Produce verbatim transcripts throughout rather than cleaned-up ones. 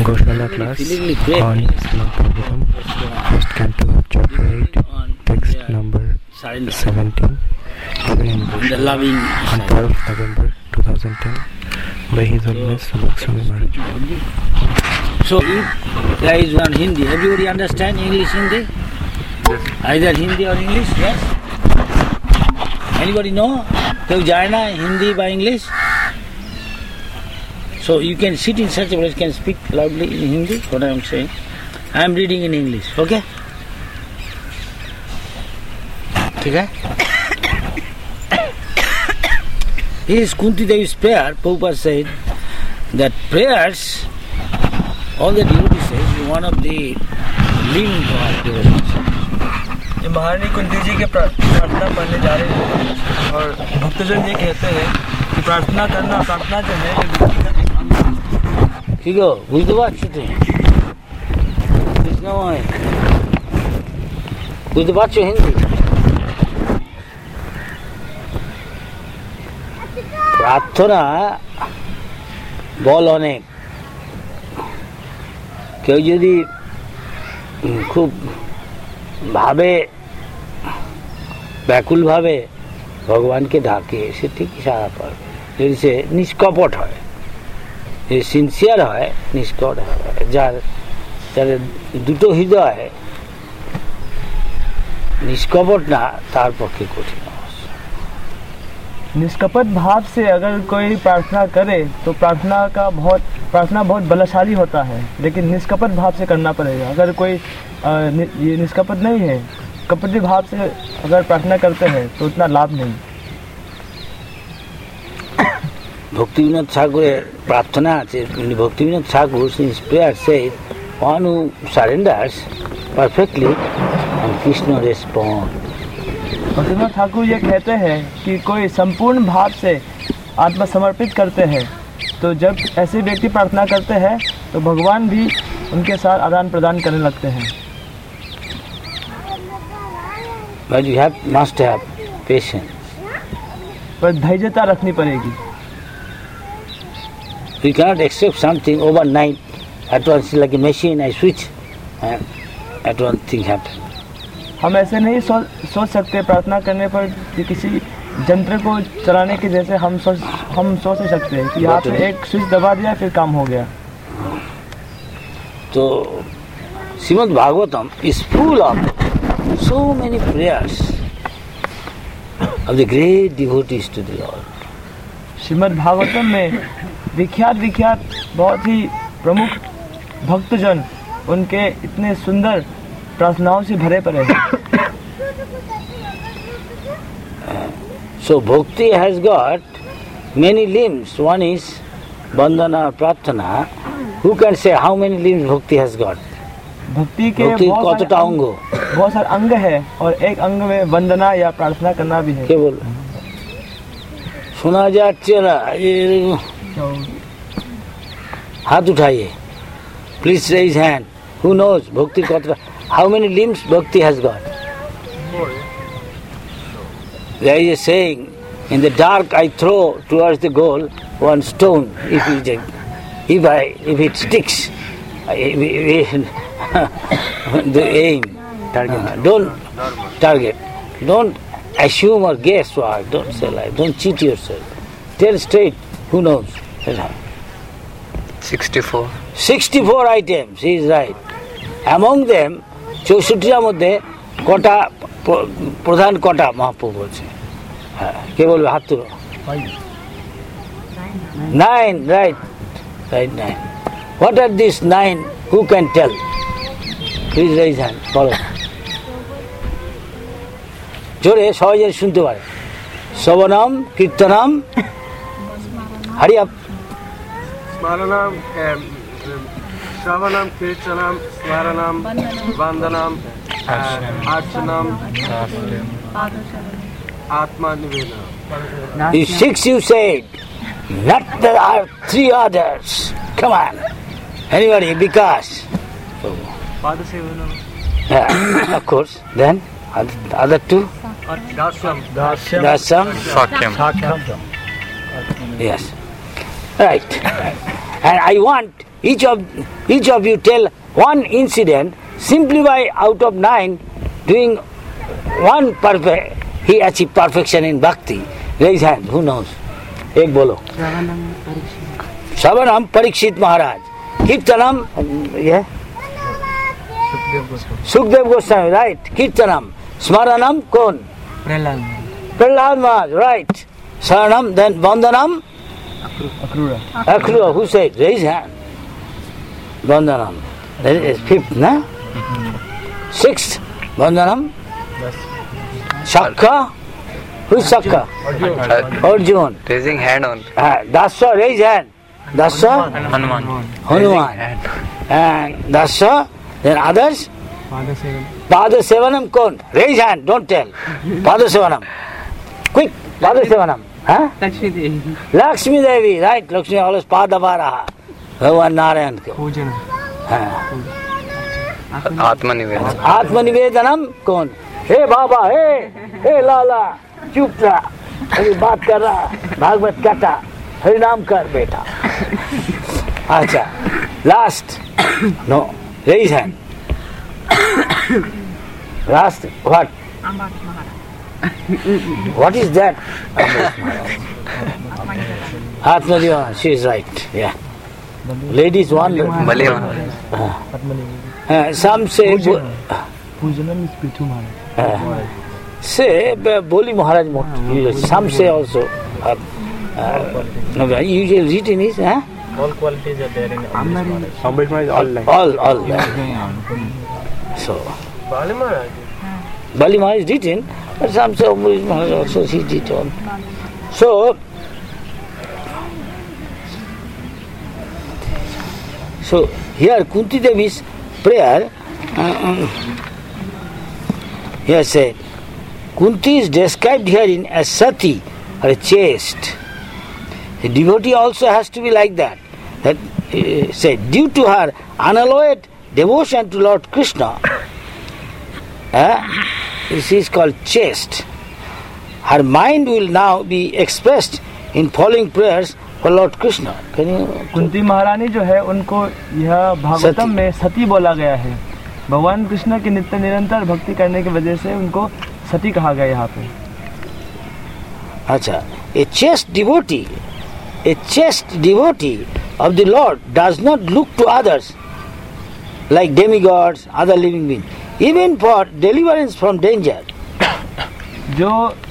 Goshala class on Srimad Bhagavatam, first canto, chapter eight, text number seventeen, given in Goshala on twelfth November twenty ten by His Holiness Subhak Swami Maharaj. So if there is one Hindi, everybody understand English, Hindi? Yes. Either Hindi or English, yes? Anybody know? Koi jana Hindi by English? So you can sit in such a place, can speak loudly in Hindi, what I am saying. I am reading in English, okay? Okay? His Kunti Devi's prayer, Prabhupada said that prayers, all the devotees say, is one of the limbs of devotion. ये महारानी कुंती जी के प्रार्थना पढ़ने जा रहे हैं और भक्तजन ये कहते हैं कि प्रार्थना करना प्रार्थना जो है কি গো বুঝতে পারছো তুমি কৃষ্ণময় বুঝতে পারছো হিন্দি প্রার্থনা বল অনেক কেউ যদি খুব ভাবে ব্যাকুল ভাবে ভগবানকে ডাকে সে ঠিকই সাড়া পাবে যদি সে নিষ্কপট হয় যে সিনসিয়ার হয় নিষ্কপট হয় যার যার দুটো হৃদয় निष्कपट ना तार पक्षे कठिन निष्कपट भाव से अगर कोई प्रार्थना करे तो प्रार्थना का बहुत प्रार्थना बहुत बलशाली होता है, लेकिन निष्कपट भाव से करना पड़ेगा। अगर कोई आ, नि, ये निष्कपट नहीं है, कपटी भाव से अगर प्रार्थना करते हैं तो उतना लाभ नहीं। भक्तिविनोद ठाकुर प्रार्थना Bhaktivinod Thakur his prayer said one who surrenders perfectly and Krishna responds. Bhaktivinod Thakur ये कहते हैं कि कोई संपूर्ण भाव से आत्मसमर्पित करते हैं तो जब ऐसे व्यक्ति प्रार्थना करते हैं तो भगवान भी उनके साथ आदान प्रदान करने लगते हैं। But you have must have patience. पर धैर्यता रखनी पड़ेगी। You cannot accept something overnight. At once like a machine, I switch and at one thing happens. हम ऐसे नहीं सोच सोच सकते प्रार्थना करने पर कि किसी यंत्र को चलाने के जैसे हम सोच हम सोच नहीं सकते कि यहाँ पे एक स्विच दबा दिया फिर काम हो गया। तो Shrimad Bhagavatam is full of so many prayers of the great devotees to the Lord. Shrimad Bhagavatam में विख्यात विख्यात बहुत ही प्रमुख भक्तजन उनके इतने सुंदर प्रार्थनाओं से भरे पड़े हैं। So bhakti has got many limbs. One is bandhana prarthana. Who can say how many limbs bhakti has got? भक्ति के भक्ति बहुत कतटा सारे अंग बहुत सारे अंग है और एक अंग में वंदना या प्रार्थना करना भी है। क्या बोल सुना जाच्छे ना ये हाथ उठाइए please raise hand who knows bhakti कतटा how many limbs bhakti has got? There is a saying, in the dark I throw towards the goal one stone. If it, if I, if it sticks, if, if, the aim. Target. Uh, don't target. Don't assume or guess what. Don't say like. Don't cheat yourself. Tell straight. Who knows? sixty-four. sixty-four items. He is right. Among them, চৌষট্টিটার মধ্যে কটা প্রধান কটা মহাপ্রভু বলছে হ্যাঁ কে বলবে হাত তুলো nine right right nine what are this nine who can tell please raise hand বলো জোরে সবাই যেন শুনতে পারে Shravanam Kirtanam hurry up Smaranam Shravanam, Kirtanam, Smaranam, Vandanam, Archanam, Atma Nivedanam. The six you said, not there are three others. Come on. Anybody, because. Yeah, of course. Then, the other two? Dasam. Dasam. Sakyam. Yes. Right. And I want each of each of you tell one incident simply by out of nine doing one perfect, he achieved perfection in bhakti. Raise hand, who knows? एक बोलो. श्रवणम परीक्षित महाराज. कीर्तनम ये Sukhdev Goswami, right? कीर्तनम. स्मरणम कौन? प्रहलाद. प्रहलाद महाराज, right? शरणम, then vandanam. अक्रूरा. Akrura, who said? Raise hand. Vandanam. That is fifth, na? Sixth, Vandanam. Shakka. Who is Shakka? Arjun. Raising hand on. Uh, Dasya, raise hand. Dasya? Hanuman. Hanuman. And Dasya, then others? Pada Sevanam Kon. Raise hand, don't tell. Pada Sevanam. Quick, Pada Sevanam. Huh? Lakshmi Devi. Lakshmi Devi, right? Lakshmi always Padavaraha. Bhagavan Narayan ko. पूजन. आत्मनिवेदन. आत्मनिवेदनम कौन? हे बाबा, हे हे लाला, चुप रहा, अभी बात कर रहा, भागवत कथा, हरिनाम कर बेटा. अच्छा, last, no, raise hand. Last, what? What is that? Atmanivedana, she is right, yeah. Ladies one. Bali uh, some say Pujanam is Pithu Maharaj. uh, say Boli Maharaj Mukti. Some say also uh, uh, no, usually written is huh? All qualities are there in Amrit Maharaj all like. all all there. So Bali Maharaj. Bali Maharaj is written, but some say Amrit Maharaj also is written. So So here Kunti Devi's prayer, uh, here said, Kunti is described herein as sati or chaste. The devotee also has to be like that. That uh, said, due to her unalloyed devotion to Lord Krishna, uh, she is called chaste. Her mind will now be expressed in following prayers for Lord Krishna. Can you? Kunti Maharani जो है उनको यह भागवतम में सती बोला गया है. भगवान कृष्ण की नित्य निरंतर भक्ति करने की वजह से उनको सती कहा गया यहाँ पे. अच्छा, a chaste devotee, a chaste devotee of the Lord does not look to others like demigods, other living beings, even for deliverance from danger. जो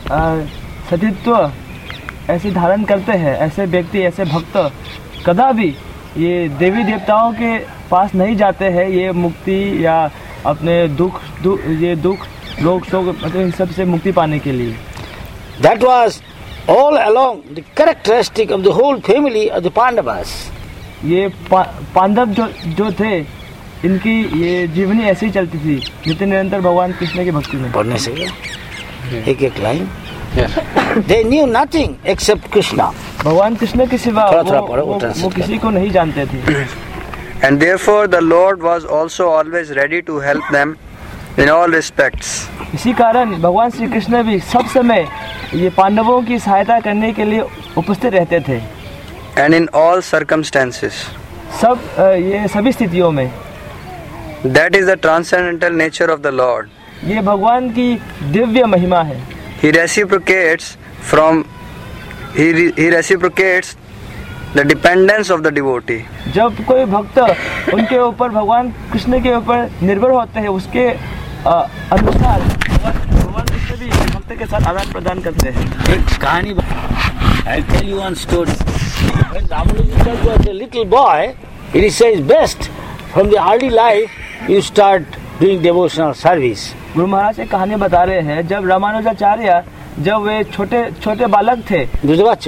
सतीत्व ऐसे धारण करते हैं, ऐसे व्यक्ति, ऐसे भक्त कदापि ये देवी देवताओं के पास नहीं जाते हैं. ये मुक्ति या अपने दुख, दुख ये दुख लोग शोक मतलब इन सब से मुक्ति पाने के लिए. That was all along the characteristic of the whole family of the Pandavas. ये पा, पांडव जो जो थे इनकी ये जीवनी ऐसी ही चलती थी नित्य निरंतर भगवान कृष्ण की भक्ति में. पढ़ने से एक एक line. They knew nothing except Krishna. भगवान कृष्ण के सिवा थोड़ा वो, थोड़ा पढ़ो, वो, वो वो किसी को नहीं जानते थे. And therefore the Lord was also always ready to help them in all respects. इसी कारण भगवान श्री कृष्ण भी सब समय ये पांडवों की सहायता करने के लिए उपस्थित रहते थे. And in all circumstances. सब ये सभी स्थितियों में. That is the transcendental nature of the Lord. ये भगवान की दिव्य महिमा है. He reciprocates from he, he reciprocates the dependence of the devotee. जब कोई भक्त उनके ऊपर भगवान कृष्ण के ऊपर निर्भर होते हैं उसके अनुसार भगवान कृष्ण भी भक्त के साथ आदान प्रदान करते हैं. एक कहानी. I'll tell you one story. When Ramanuja was a little boy, it says best from the early life you start doing devotional service. Guru Maharaj एक कहानी बता रहे हैं. जब रामानुजाचार्य जब वे छोटे छोटे बालक थे बुझे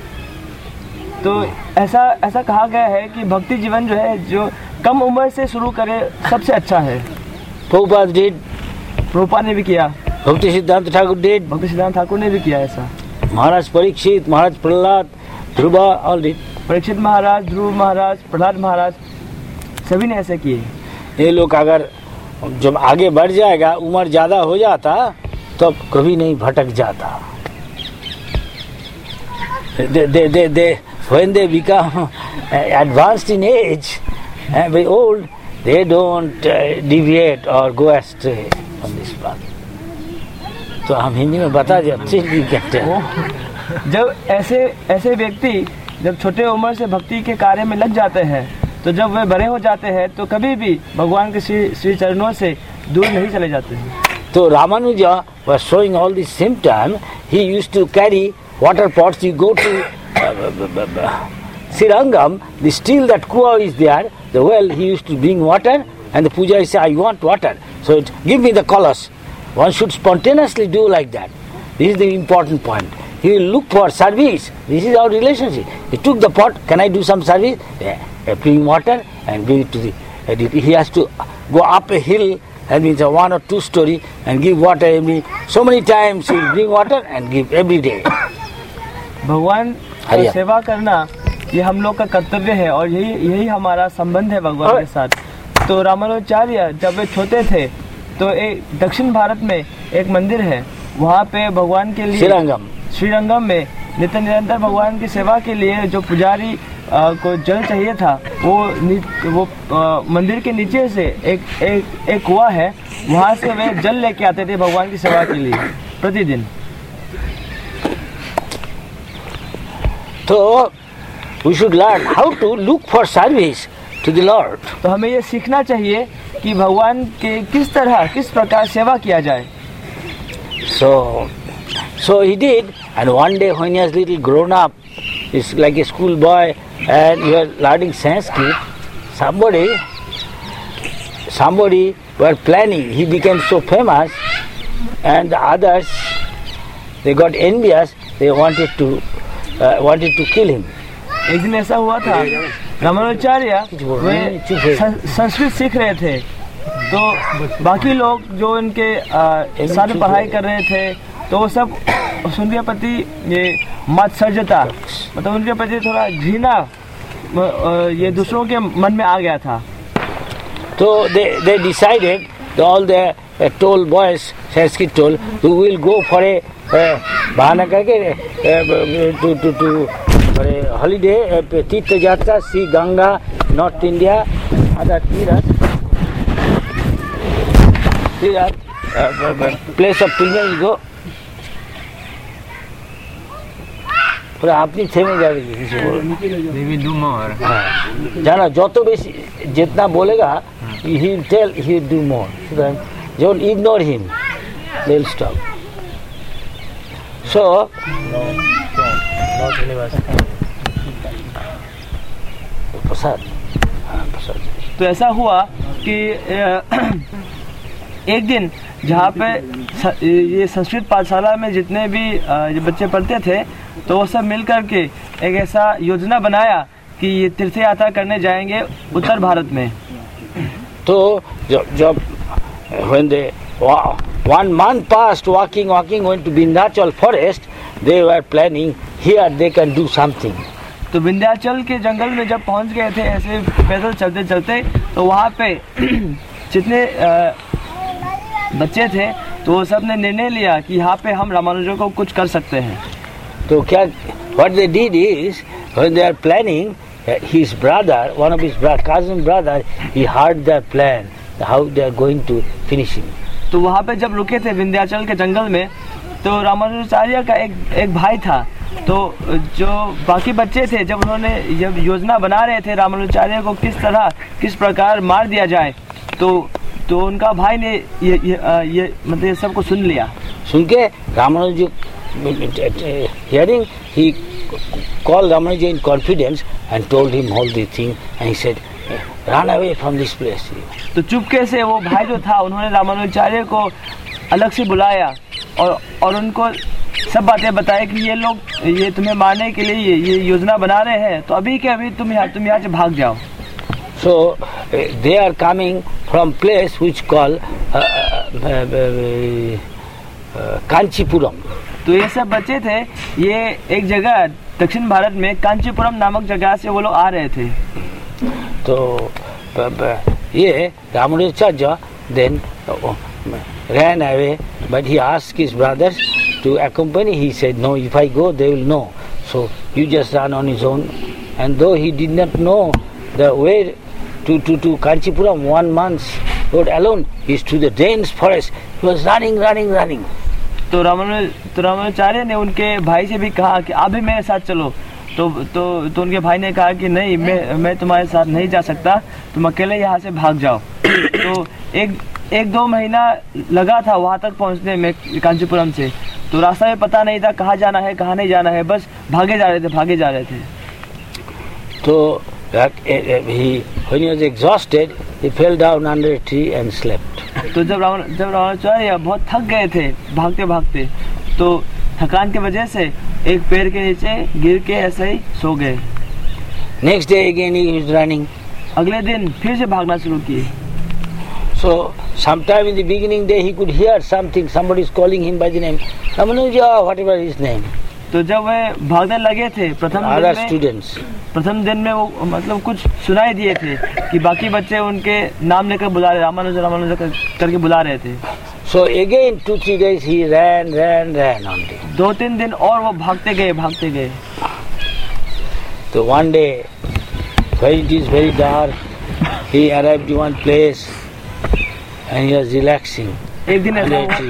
तो ऐसा ऐसा कहा गया है कि भक्ति जीवन जो है जो कम उम्र से शुरू करे सबसे अच्छा है. प्रभुपाद did, प्रभुपाद ने भी किया. भक्ति सिद्धांत ठाकुर did, भक्ति सिद्धांत ठाकुर ने भी किया ऐसा. महाराज परीक्षित, महाराज प्रहलाद, ध्रुवा all did. परीक्षित महाराज, ध्रुव महाराज, प्रहलाद महाराज सभी ने ऐसे किए. ये लोग अगर जब आगे बढ़ जाएगा, उम्र ज्यादा हो जाता तो कभी नहीं भटक जाता. दे दे दे दे when they become advanced in age and very old, they don't uh, deviate or go astray from this path. तो हम हिंदी में बता दिया अच्छे भी कहते हैं। जब ऐसे ऐसे व्यक्ति जब छोटे उम्र से भक्ति के कार्य में लग जाते हैं, तो जब वे बड़े हो जाते हैं तो कभी भी भगवान के श्री श्री चरणों से दूर नहीं चले जाते हैं। तो Ramanuja was showing all these symptoms. He used to carry water pots. You go to uh, Srirangam, the still that kuwa is there, the well, he used to bring water, and the puja say, I want water. So it, give me the colors. One should spontaneously do like that. This is the important point. He will look for service. This is our relationship. He took the pot, can I do some service? Yeah. Bring water and bring it to the, uh, he has to go up a hill, that means a one or two story, and give water every, so many times he will bring water and give every day. भगवान की सेवा करना ये हम लोग का कर्तव्य है और यही यही हमारा संबंध है भगवान के साथ। तो रामानुजाचार्य जब वे छोटे थे तो एक दक्षिण भारत में एक मंदिर है, वहाँ पे भगवान के लिए श्रीरंगम श्रीरंगम में नित्य निरंतर भगवान की सेवा के लिए जो पुजारी आ, को जल चाहिए था, वो वो आ, मंदिर के नीचे से एक एक एक कुआं है, वहाँ से वे जल लेके आते थे भगवान की सेवा के लिए प्रतिदिन। तो we should learn how to look for service to the Lord. तो हमें ये सीखना चाहिए कि भगवान के किस तरह किस प्रकार सेवा किया जाए। So, so he did, and one day when he was little grown up, he's like a school boy, and he was learning Sanskrit. Somebody, somebody were planning. He became so famous, and the others, they got envious. They wanted to, uh, wanted to kill him. एक दिन ऐसा हुआ था, रामानुजाचार्य वे संस्कृत सीख रहे थे, तो बाकी लोग जो उनके साथ पढ़ाई कर रहे थे तो वो सब उनके प्रति ये मत्सर्जता, मतलब उनके प्रति थोड़ा घृणा ये दूसरों के मन में आ गया था। तो they they decided, all the uh, told boys, Sanskrit told, we will go for a बहाना करके to to to for a holiday, तीर्थ यात्रा, see Ganga, North India, other Tiras, Tiras, uh, place of pilgrimage go. पूरा अपनी थेमे जा रही है किसी को जाना जो तो बेसी जितना बोलेगा he will tell, he will do more. Don't ignore him, they will stop. So प्रसाद प्रसाद तो ऐसा हुआ कि एक दिन जहाँ पे ये संस्कृत पाठशाला में जितने भी ये बच्चे पढ़ते थे तो वो सब मिल कर के एक ऐसा योजना बनाया कि ये तीर्थ यात्रा करने जाएंगे उत्तर भारत में। तो जब जब when they one month passed walking walking going to Vindhyachal forest, they were planning here they can do something. तो विंध्याचल के जंगल में जब पहुंच गए थे ऐसे पैदल चलते चलते, तो वहाँ पे जितने बच्चे थे तो वो सब ने निर्णय लिया कि यहाँ पे हम रामानुजों को कुछ कर सकते हैं। तो क्या what they did is when they are planning, his brother, one of his brother, cousin brother, he heard their plan how they are going to finish him. तो वहाँ पे जब रुके थे विंध्याचल के जंगल में, तो रामानुजाचार्य का एक एक भाई था, तो जो बाकी बच्चे थे जब उन्होंने जब योजना बना रहे थे रामानुजाचार्य को किस तरह किस प्रकार मार दिया जाए, तो तो उनका भाई ने ये ये, ये मतलब ये सब को सुन लिया। सुन के Ramanuj hearing, he called Ramanuja in confidence and told him all the thing, and he said, run away from this place. तो चुपके से वो भाई जो था उन्होंने रामानुजाचार्य को अलग से बुलाया और और उनको सब बातें बताई कि ये लोग ये तुम्हें मारने के लिए ये, ये योजना बना रहे हैं, तो अभी के अभी तुम यहाँ तुम यहाँ से भाग जाओ। So uh, they are coming from place which call uh, uh, uh, uh, Kanchipuram. तो ये सब बच्चे थे, ये एक जगह दक्षिण भारत में कांचीपुरम नामक जगह से वो लोग आ रहे थे। तो ये Ramanujacharya then uh, ran away, but he asked his brothers to accompany. He said, no, if I go, they will know. So you just run on his own. And though he did not know the way to, to, to Kanchipuram, one month's road alone, is to the dense forest. He was running, running, running. तो रामानु तो रामानुजाचार्य ने उनके भाई से भी कहा कि आप भी मेरे साथ चलो। तो तो तो उनके भाई ने कहा कि नहीं, मैं मैं तुम्हारे साथ नहीं जा सकता, तुम अकेले यहाँ से भाग जाओ। तो एक एक दो महीना लगा था वहाँ तक पहुँचने में कांचीपुरम से। तो रास्ता में पता नहीं था कहाँ जाना है कहाँ नहीं जाना है, बस भागे जा रहे थे भागे जा रहे थे। तो he, when he was exhausted, he fell down under a tree and slept. तो जब रावण जब रामानुजाचार्य बहुत थक गए थे भागते भागते, तो थकान की वजह से एक पेड़ के नीचे गिर के ऐसे ही सो गए। Next day again he was running. अगले दिन फिर से भागना शुरू किए। So sometime in the beginning day he could hear something, somebody is calling him by the name Ramanuja, whatever his name. तो जब वे भागने लगे थे प्रथम दिन Other में students. प्रथम दिन में वो मतलब कुछ सुनाई दिए थे कि बाकी बच्चे उनके नाम लेकर बुला रहे, रामानुजा रामानुजा कर, करके बुला रहे थे। So again two three days he ran ran ran on day. दो तीन दिन और वो भागते गए भागते गए। So one day when it is very dark, he arrived to one place and he was relaxing. एक दिन ऐसा हुआ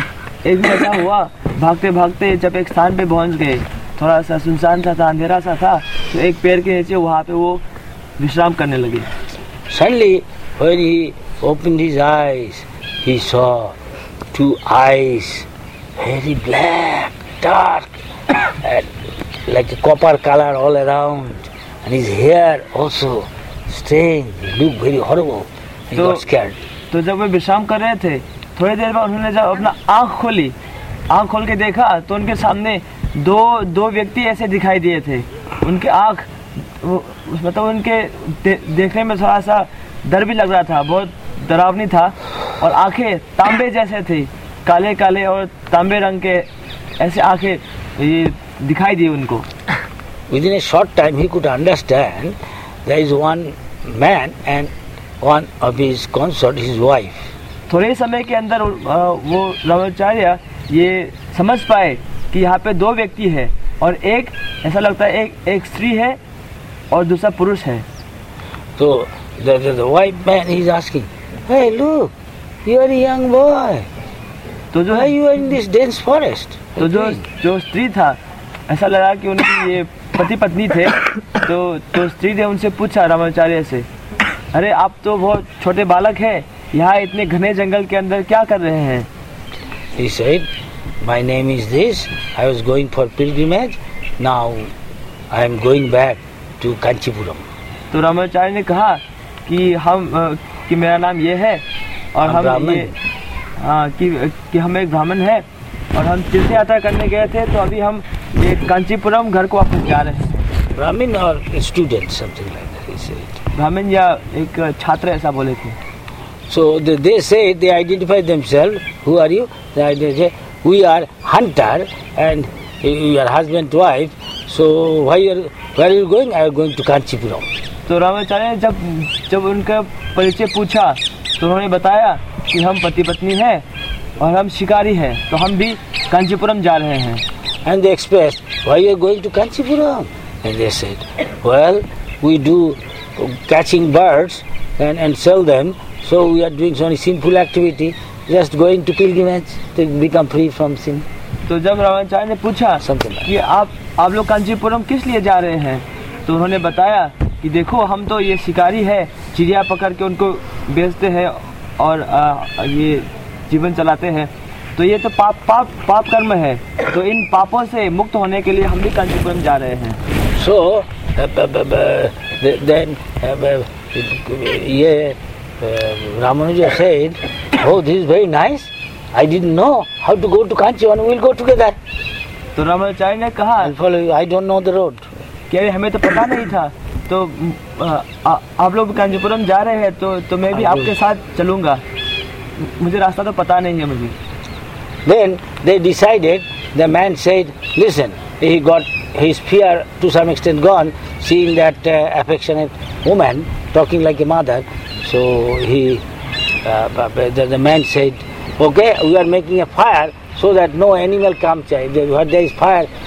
एक दिन ऐसा हुआ भागते भागते जब एक स्थान पे पहुंच गए, थोड़ा सा सुनसान सा था, अंधेरा सा था, तो एक पेड़ के नीचे वहाँ पे वो विश्राम करने लगे। Suddenly when he opened his eyes, he saw two eyes, very black, dark, and like a copper color all around, and his hair also strange, he looked very horrible. He So- got scared. तो जब वे विश्राम कर रहे थे, थोड़ी देर बाद उन्होंने जब अपना आँख खोली, आँख खोल के देखा तो उनके सामने दो दो व्यक्ति ऐसे दिखाई दिए थे। उनके आँख वो- मतलब उनके दे, देखने में थोड़ा सा डर भी लग रहा था, बहुत डरावनी था, और आंखें तांबे जैसे थी, काले काले और तांबे रंग के ऐसे आंखें ये दिखाई दी उनको। Within a short time he could understand there is one man and one of his consort, his wife. थोड़े समय के अंदर आ, वो रामानुजाचार्य ये समझ पाए कि यहाँ पे दो व्यक्ति है और एक ऐसा लगता है एक एक स्त्री है और दूसरा पुरुष है। So the, the, the white man is asking, hey look, you are a young boy, तो जो why you are in this dense forest? तो जो जो स्त्री था, ऐसा लगा कि उनकी ये पति पत्नी थे, तो तो स्त्री ने उनसे पूछा रामानुजाचार्य से, अरे आप तो बहुत छोटे बालक हैं, यहाँ इतने घने जंगल के अंदर क्या कर रहे हैं? He said, my name is this, I was going for pilgrimage, now I am going back to Kanchipuram. तो रामानुजाचार्य ने कहा कि हम अ, कि मेरा नाम ये है और हम हम ब्राह्मण ये हाँ कि कि हम एक ब्राह्मण है और हम तीर्थ यात्रा करने गए थे, तो अभी हम ये कांचीपुरम घर को वापस जा रहे हैं। Brahmin or a student, something like that, he said. ब्राह्मण या एक छात्र ऐसा बोले थे। So they, they say, they identify themselves, who are you? They identify, we are hunter and you are husband, wife, so why you are, where are you going? I am going to Kanchipuram. तो रामानुजाचार्य ने जब जब उनका परिचय पूछा तो उन्होंने बताया कि हम पति पत्नी हैं और हम शिकारी हैं, तो हम भी कांचीपुरम जा रहे हैं। And they expressed, why you are going to Kanchipuram? And they said, well, we do catching birds and, and sell them, so we are doing so many sinful activity, just going to pilgrimage to become free from sin. तो जब रामानुजाचार्य ने पूछा Something like कि आप आप लोग कांचीपुरम किस लिए जा रहे हैं, तो उन्होंने बताया कि देखो हम तो ये शिकारी है, चिड़िया पकड़ के उनको बेचते हैं और आ, ये जीवन चलाते हैं, तो ये तो पाप पाप पाप कर्म है, तो इन पापों से मुक्त होने के लिए हम भी कांचीपुरम जा रहे हैं। So, uh, b- b- b- then uh, b- yeah, uh, Ramanuja said, oh, this is very nice. I didn't know how to go to Kanchipuram. We'll go together. तो रामानुजाचार्य ने कहा I'll follow you. I don't know the road. कि अरे हमें तो पता नहीं था, तो आ, आ, आप लोग कांचीपुरम जा रहे हैं तो तो मैं भी आपके साथ चलूँगा, मुझे रास्ता तो पता नहीं है मुझे। Then they decided, the man said, listen, he got his fear to some extent gone, seeing that uh, affectionate woman talking like a mother. So he, uh, the, the man said, okay, we are making a fire so that no animal comes. Where there is fire,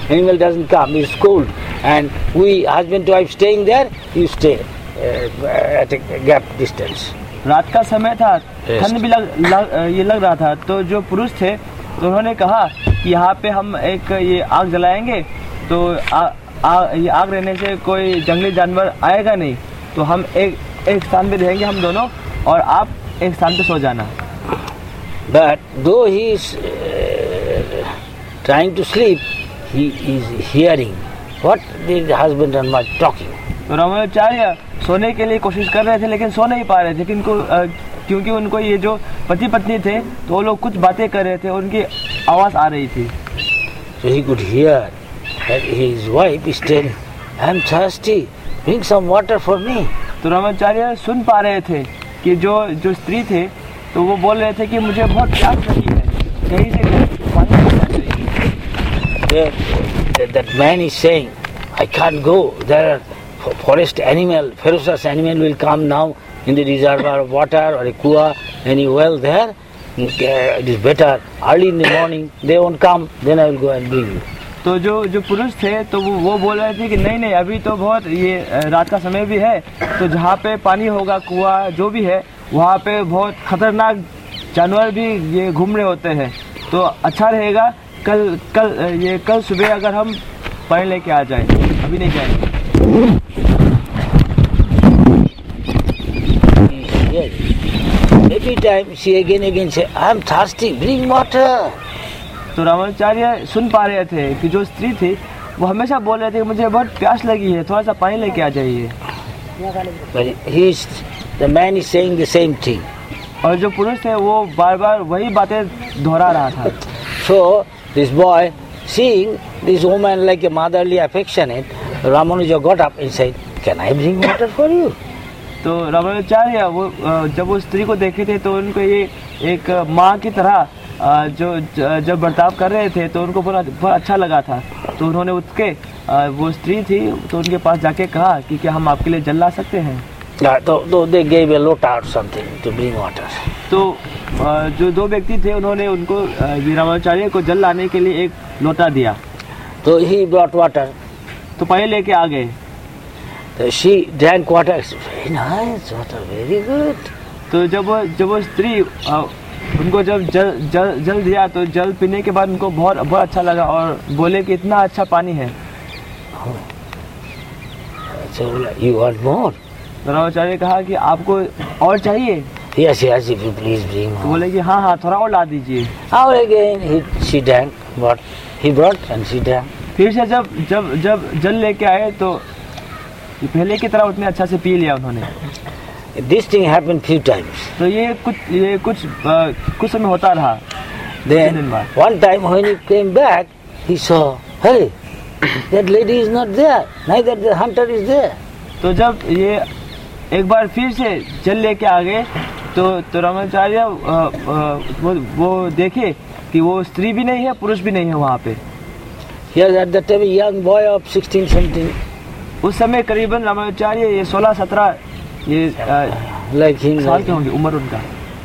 animal doesn't come, it's cold. And we, husband to wife staying there, you stay uh, at a gap distance. रात का समय था, ठंड भी लग, लग ये लग रहा था, तो जो पुरुष थे तो उन्होंने कहा कि यहाँ पे हम एक ये आग जलाएंगे, तो आ, आ, ये आग रहने से कोई जंगली जानवर आएगा नहीं, तो हम एक एक स्थान पे रहेंगे हम दोनों, और आप एक स्थान पे सो जाना. But though he is uh, trying to sleep, he is hearing what the husband and wife talking. तो रामानुजाचार्य सोने के लिए कोशिश कर रहे थे, लेकिन सो नहीं पा रहे थे, क्योंकि उनको क्योंकि उनको ये जो पति पत्नी थे तो वो लोग कुछ बातें कर रहे थे, उनकी आवाज़ आ रही थी. So he could hear that his wife is telling, I am thirsty, bring some water for me. तो रामानुजाचार्य सुन पा रहे थे कि जो जो स्त्री थे तो वो बोल रहे थे कि मुझे बहुत प्यास लगी है, कहीं से पानी मिलना चाहिए. That, that man is saying, I can't go, there are forest animal, ferocious animal will come now in the reservoir of water or a kua, any well there. It is better early in the morning, they won't come, then I will go and bring you. तो जो जो पुरुष थे तो वो वो बोल रहे थे कि नहीं नहीं अभी तो बहुत ये रात का समय भी है, तो जहाँ पे पानी होगा, कुआं जो भी है, वहाँ पे बहुत खतरनाक जानवर भी ये घूम रहे होते हैं, तो अच्छा रहेगा कल कल ये कल सुबह अगर हम पानी लेके आ जाए, अभी नहीं जाएंगे. Every time she again again say, I am thirsty, bring water. तो रामानुजाचार्य सुन पा रहे थे कि जो स्त्री थी वो हमेशा बोल रहे थे कि मुझे बहुत प्यास लगी है, थोड़ा सा पानी लेके आ जाइए. But he is, the man is saying the same thing. और जो पुरुष थे वो बार बार वही बातें दोहरा रहा था. So this boy, seeing this woman like a motherly affectionate, Ramanuja got up and said, Can I bring water for you? तो रामानुजाचार्य वो जब वो स्त्री को देखे थे तो उनको ये एक माँ की तरह जो जब बर्ताव कर रहे थे तो उनको बहुत बहुत अच्छा लगा था. तो उन्होंने उठ के वो स्त्री थी तो उनके पास जाके कहा कि क्या हम आपके लिए जल ला सकते हैं. तो they gave a lota or something to bring water. तो जो दो व्यक्ति थे उन्होंने उनको रामानुजाचार्य को जल लाने के लिए एक लोटा दिया. तो he brought water. तो पानी लेके आ गए. So she drank water. Very nice water, very good. तो जब वो जब वो स्त्री उनको जब जल जल जल दिया तो जल पीने के बाद उनको बहुत बहुत अच्छा लगा और बोले कि इतना अच्छा पानी है. So you want more? Ramanujacharya ने कहा कि आपको और चाहिए. Yes, yes, if you please bring more. तो बोले कि हाँ हाँ थोड़ा और ला दीजिए. Now again he she drank what he brought and she drank. फिर से जब जब जब जल लेके आए तो पहले की तरह उतने अच्छा से पी लिया उन्होंने. This thing happened few times. तो ये कुछ ये कुछ आ, कुछ समय होता रहा. Then one time when he came back, he saw, hey, that lady is not there. Neither the hunter is there. तो जब ये एक बार फिर से जल लेके आ गए तो तो रामानुजाचार्य वो वो देखे कि वो स्त्री भी नहीं है, पुरुष भी नहीं है वहाँ पे. Here at that time a young boy of sixteen something. उस समय करीबन रामानुजाचार्य ये सोलह सत्रह ये like him साल के होंगे उम्र उनका.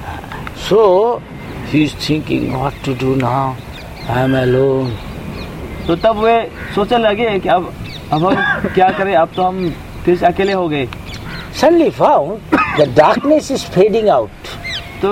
So he is thinking what to do now. I am alone. तो तब वे सोचने लगे कि अब अब हम क्या करें, अब तो हम फिर से अकेले हो गए. Suddenly found the darkness is fading out. तो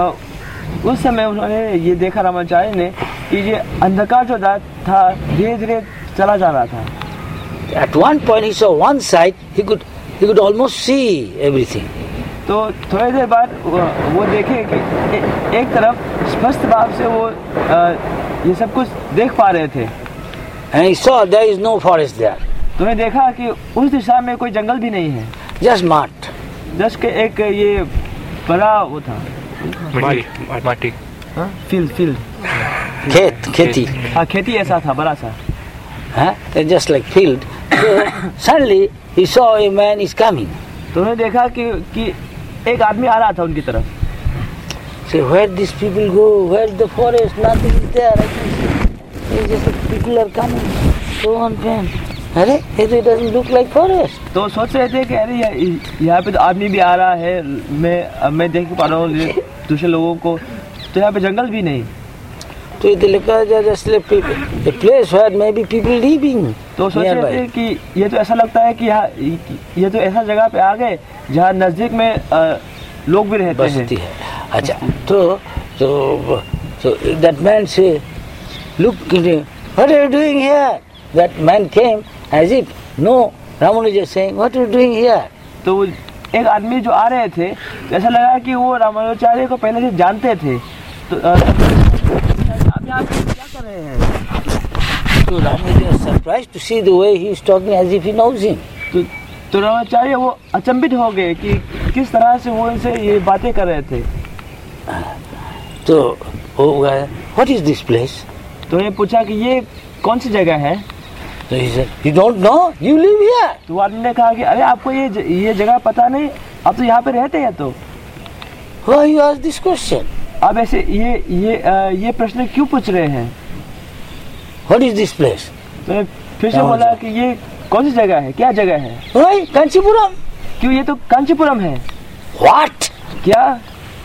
उस समय उन्होंने ये देखा रामानुजाचार्य ने कि ये अंधकार जो था धीरे धीरे चला जा रहा था. At one point he saw one side, he could he could almost see everything. तो थोड़ी देर बाद वो देखे कि ए, एक तरफ स्पष्ट भाव से वो आ, ये सब कुछ देख पा रहे थे. And he saw there is no forest there. तो उन्हें देखा कि उस दिशा में कोई जंगल भी नहीं है. Just mud. जस्ट के एक ये बड़ा वो था माटी माटी फील्ड फील्ड खेत खेती. हाँ खेती ऐसा था बड़ा सा. Huh? Just like field. So suddenly he saw a man is coming. तो उन्होंने देखा कि कि एक आदमी आ रहा था उनकी तरफ. So where these people go? Where the forest? Nothing is there. I can see. It's just like people are coming. So on pen. अरे it doesn't look like forest. तो सोच रहे थे कि अरे यहाँ पे तो आदमी भी आ रहा है, मैं मैं देख पा रहा हूँ दूसरे लोगों को, तो यहाँ पे जंगल भी नहीं. to Tilaka just a place where maybe people living. तो सोच रहे थे कि ये तो ऐसा लगता है कि यहाँ ये तो ऐसा जगह पे आ गए जहाँ नजदीक में आ, लोग भी रहते हैं. अच्छा, तो so so that man say, look, what are you doing here? That man came as if no. Ramanuja is saying, what are you doing here? तो एक आदमी जो आ रहे थे तो ऐसा लगा कि वो रामानुजाचार्य को पहले से जानते थे. तो आप यहाँ क्या कर रहे हैं? तो Ramanuja is surprised to see the way he is talking as if he knows him. तो तो रामानुजाचार्य वो अचंभित हो गए कि किस तरह से वो उनसे ये बातें कर रहे थे. तो वो what is this place? तो ये पूछा कि ये कौन सी जगह है? So he said, you don't know? You live here. तो आदमी ने कहा कि अरे आपको ये ये जगह पता नहीं, आप तो यहाँ पे रहते हैं. तो why you ask this question? आप ऐसे ये ये आ, ये प्रश्न क्यों पूछ रहे हैं? What is this place? तो फिर से बोला कि ये कौन सी जगह है, क्या जगह है? Why Kanchipuram? क्यों ये तो कांचीपुरम है. What? क्या?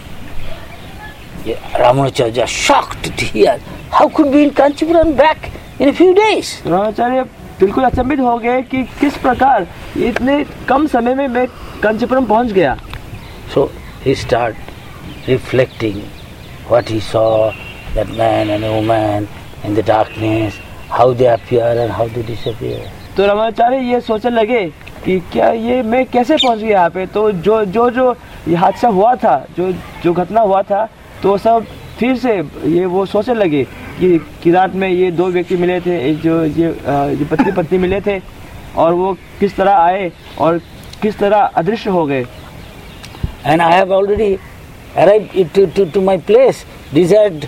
Ramanujacharya shocked to hear. How could be in Kanchipuram back in a few days? Ramanujacharya बिल्कुल अचंभित हो गए कि किस प्रकार इतने कम समय में मैं कांचीपुरम पहुंच गया. So he started reflecting what he saw, that man and a woman in the darkness, how they appear and how they disappear. तो रामानुजाचार्य ये सोचने लगे कि क्या ये मैं कैसे पहुंच गया यहाँ पे. तो जो जो जो ये हादसा हुआ था, जो जो घटना हुआ था, तो सब फिर से ये वो सोचने लगे कि, कि रात में ये दो व्यक्ति मिले थे, जो ये ये पति पत्नी मिले थे, और वो किस तरह आए और किस तरह अदृश्य हो गए. And I have already arrived to to to my place, desired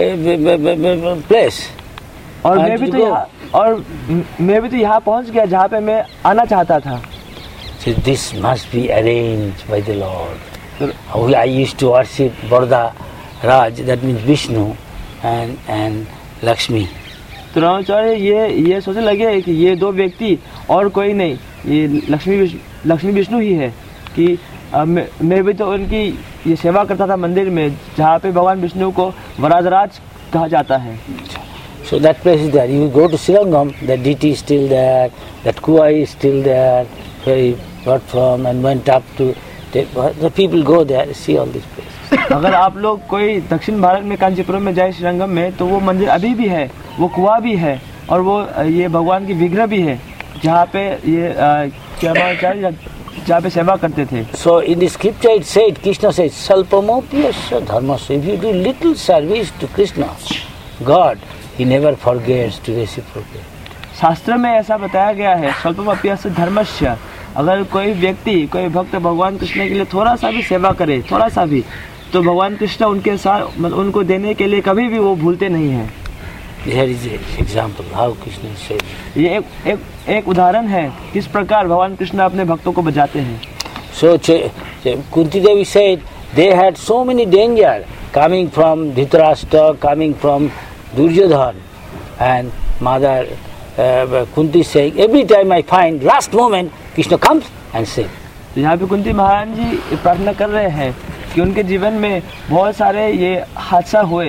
uh, place. और मैं भी तो यहाँ और मैं भी तो यहाँ पहुँच गया जहाँ पे मैं आना चाहता था. So this must be arranged by the Lord. So, I used to worship Varda Raj, that means Vishnu and and Lakshmi. तो रामानुजाचार्य ये ये सोचने लगे कि ये दो व्यक्ति और कोई नहीं, ये लक्ष्मी लक्ष्मी विष्णु ही है. कि मैं, मैं भी तो उनकी ये सेवा करता था मंदिर में जहाँ पे भगवान विष्णु को वराजराज कहा जाता है. So that place is there. You go to Srirangam, that deity is still there, that Kuai is still there, where he got from and went up to. The people go there, see all these places. अगर आप लोग कोई दक्षिण भारत में कांचीपुरम में जाए श्रीरंगम में, तो वो मंदिर अभी भी है, वो कुआं भी है, और वो ये भगवान की विग्रह भी है जहाँ पे ये क्या जहाँ पे सेवा करते थे. So in the scripture it said, Krishna said, Salpamopiyasya dharmasya. If you do little service to Krishna, God, He never forgets to reciprocate. शास्त्र में ऐसा बताया गया है, स्वल्पमप्यस्य धर्मस्य. अगर कोई व्यक्ति, कोई भक्त भगवान कृष्ण के लिए थोड़ा सा भी सेवा करे, थोड़ा सा भी, तो भगवान कृष्ण उनके साथ उनको देने के लिए कभी भी वो भूलते नहीं हैं. Here is an example how Krishna said. ये एक एक एक उदाहरण है किस प्रकार भगवान कृष्ण अपने भक्तों को बचाते हैं. So Kunti Devi said they had so many danger coming from Dhritarashtra, coming from Duryodhan, and Mother uh, Kunti saying, every time I find last moment Krishna comes and saves. तो यहाँ पे कुंती महाराज जी प्रार्थना कर रहे हैं कि उनके जीवन में बहुत सारे ये हादसा हुए,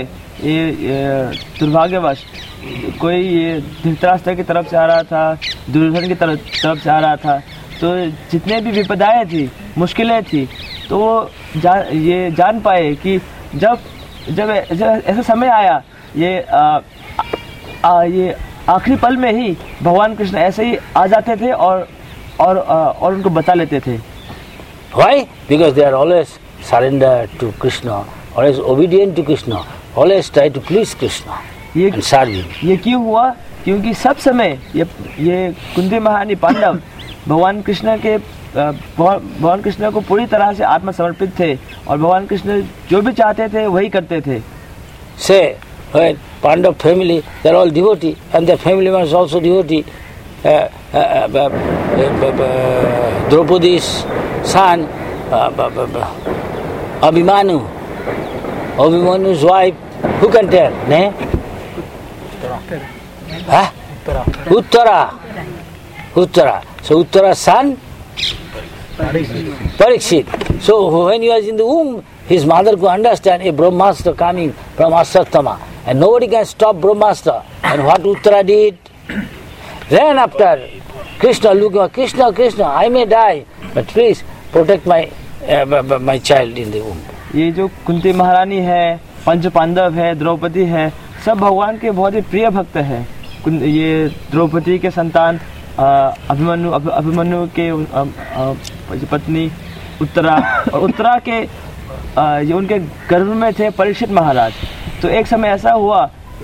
ये दुर्भाग्यवश कोई ये धृतराष्ट्र की तरफ से आ रहा था, दुर्योधन की तरफ तरफ से आ रहा था. तो जितने भी विपदाएं थी, मुश्किलें थी, तो वो जा, ये जान पाए कि जब जब ऐसा समय आया, ये आ, आ, ये आखिरी पल में ही भगवान कृष्ण ऐसे ही आ जाते थे और और आ, और उनको बता लेते थे. Why? Because they are always surrendered to Krishna, always obedient to Krishna, always try to please Krishna ये, and serve him. ये क्यों हुआ? क्योंकि सब समय ये ये कुंती महारानी पांडव भगवान कृष्ण के भगवान कृष्ण को पूरी तरह से आत्मसमर्पित थे, और भगवान कृष्ण जो भी चाहते थे वही करते थे. Say, well, Pandav family, they are all devotee, and their family members also devotee. Uh, uh, uh, uh, uh, uh, Draupadi's son, uh, uh, uh, Abhimanyu, Abhimanyu's wife, who can tell? Ne? Huh? Uttara. Uttara. So Uttara's son? Parikshit. So when he was in the womb, his mother could understand a Brahmastra coming from Asatthama, and nobody can stop Brahmastra. And what Uttara did? Ran after Krishna, looking, Krishna, Krishna, I may die, but please protect my uh, my child in the womb. ये जो कुंती महारानी है, पंच पांडव है, द्रौपदी है, सब भगवान के बहुत ही प्रिय भक्त हैं। ये द्रौपदी के संतान अभिमन्यु अभिमन्यु के पत्नी उत्तरा, और उत्तरा के आ, ये उनके गर्भ में थे परीक्षित महाराज। तो एक समय ऐसा हुआ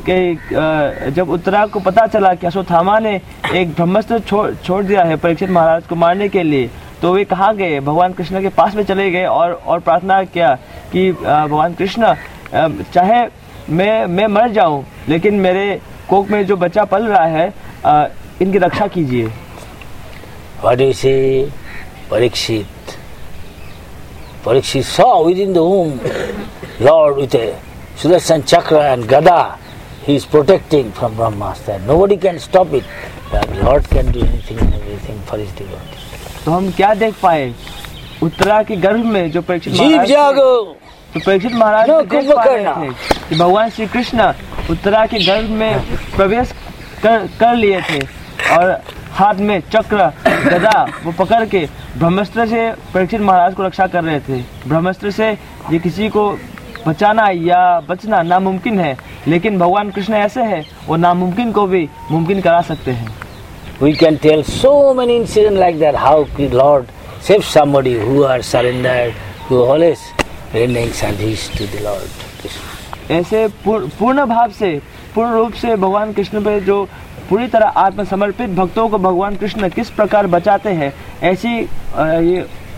कि जब उत्तरा को पता चला कि अश्वत्थामा ने एक ब्रह्मास्त्र छोड़ छोड़ दिया है परीक्षित महाराज को मारने के लिए, तो वे कहाँ गए, भगवान कृष्ण के पास में चले गए और और प्रार्थना किया कि भगवान कृष्ण, चाहे मैं मैं मर जाऊं, लेकिन मेरे कोख में जो बच्चा पल रहा है आ, इनकी रक्षा कीजिए। What do you say, Parikshit? Parikshit saw within the womb Lord with a Sudarshan Chakra and Gada. He is protecting from Brahmastra. Nobody can stop it. But Lord can do anything and everything for his devotee. तो हम क्या देख पाए, उत्तरा के गर्भ में जो परीक्षित महाराज जागो, तो परीक्षित महाराज no, देख पा रहे थे कि भगवान श्री कृष्ण उत्तरा के गर्भ में प्रवेश कर कर लिए थे और हाथ में चक्र गदा वो पकड़ के ब्रह्मास्त्र से परीक्षित महाराज को रक्षा कर रहे थे। ब्रह्मास्त्र से ये किसी को बचाना या बचना नामुमकिन है, लेकिन भगवान कृष्ण ऐसे हैं, वो नामुमकिन को भी मुमकिन करा सकते हैं। We can tell so many incidents like that, how Lord saves somebody who are surrendered, who always rendering service to the Lord Krishna. ऐसे पूर्ण भाव से, पूर्ण रूप से भगवान कृष्ण पे जो पूरी तरह आत्मसमर्पित भक्तों को भगवान कृष्ण किस प्रकार बचाते हैं, ऐसी ये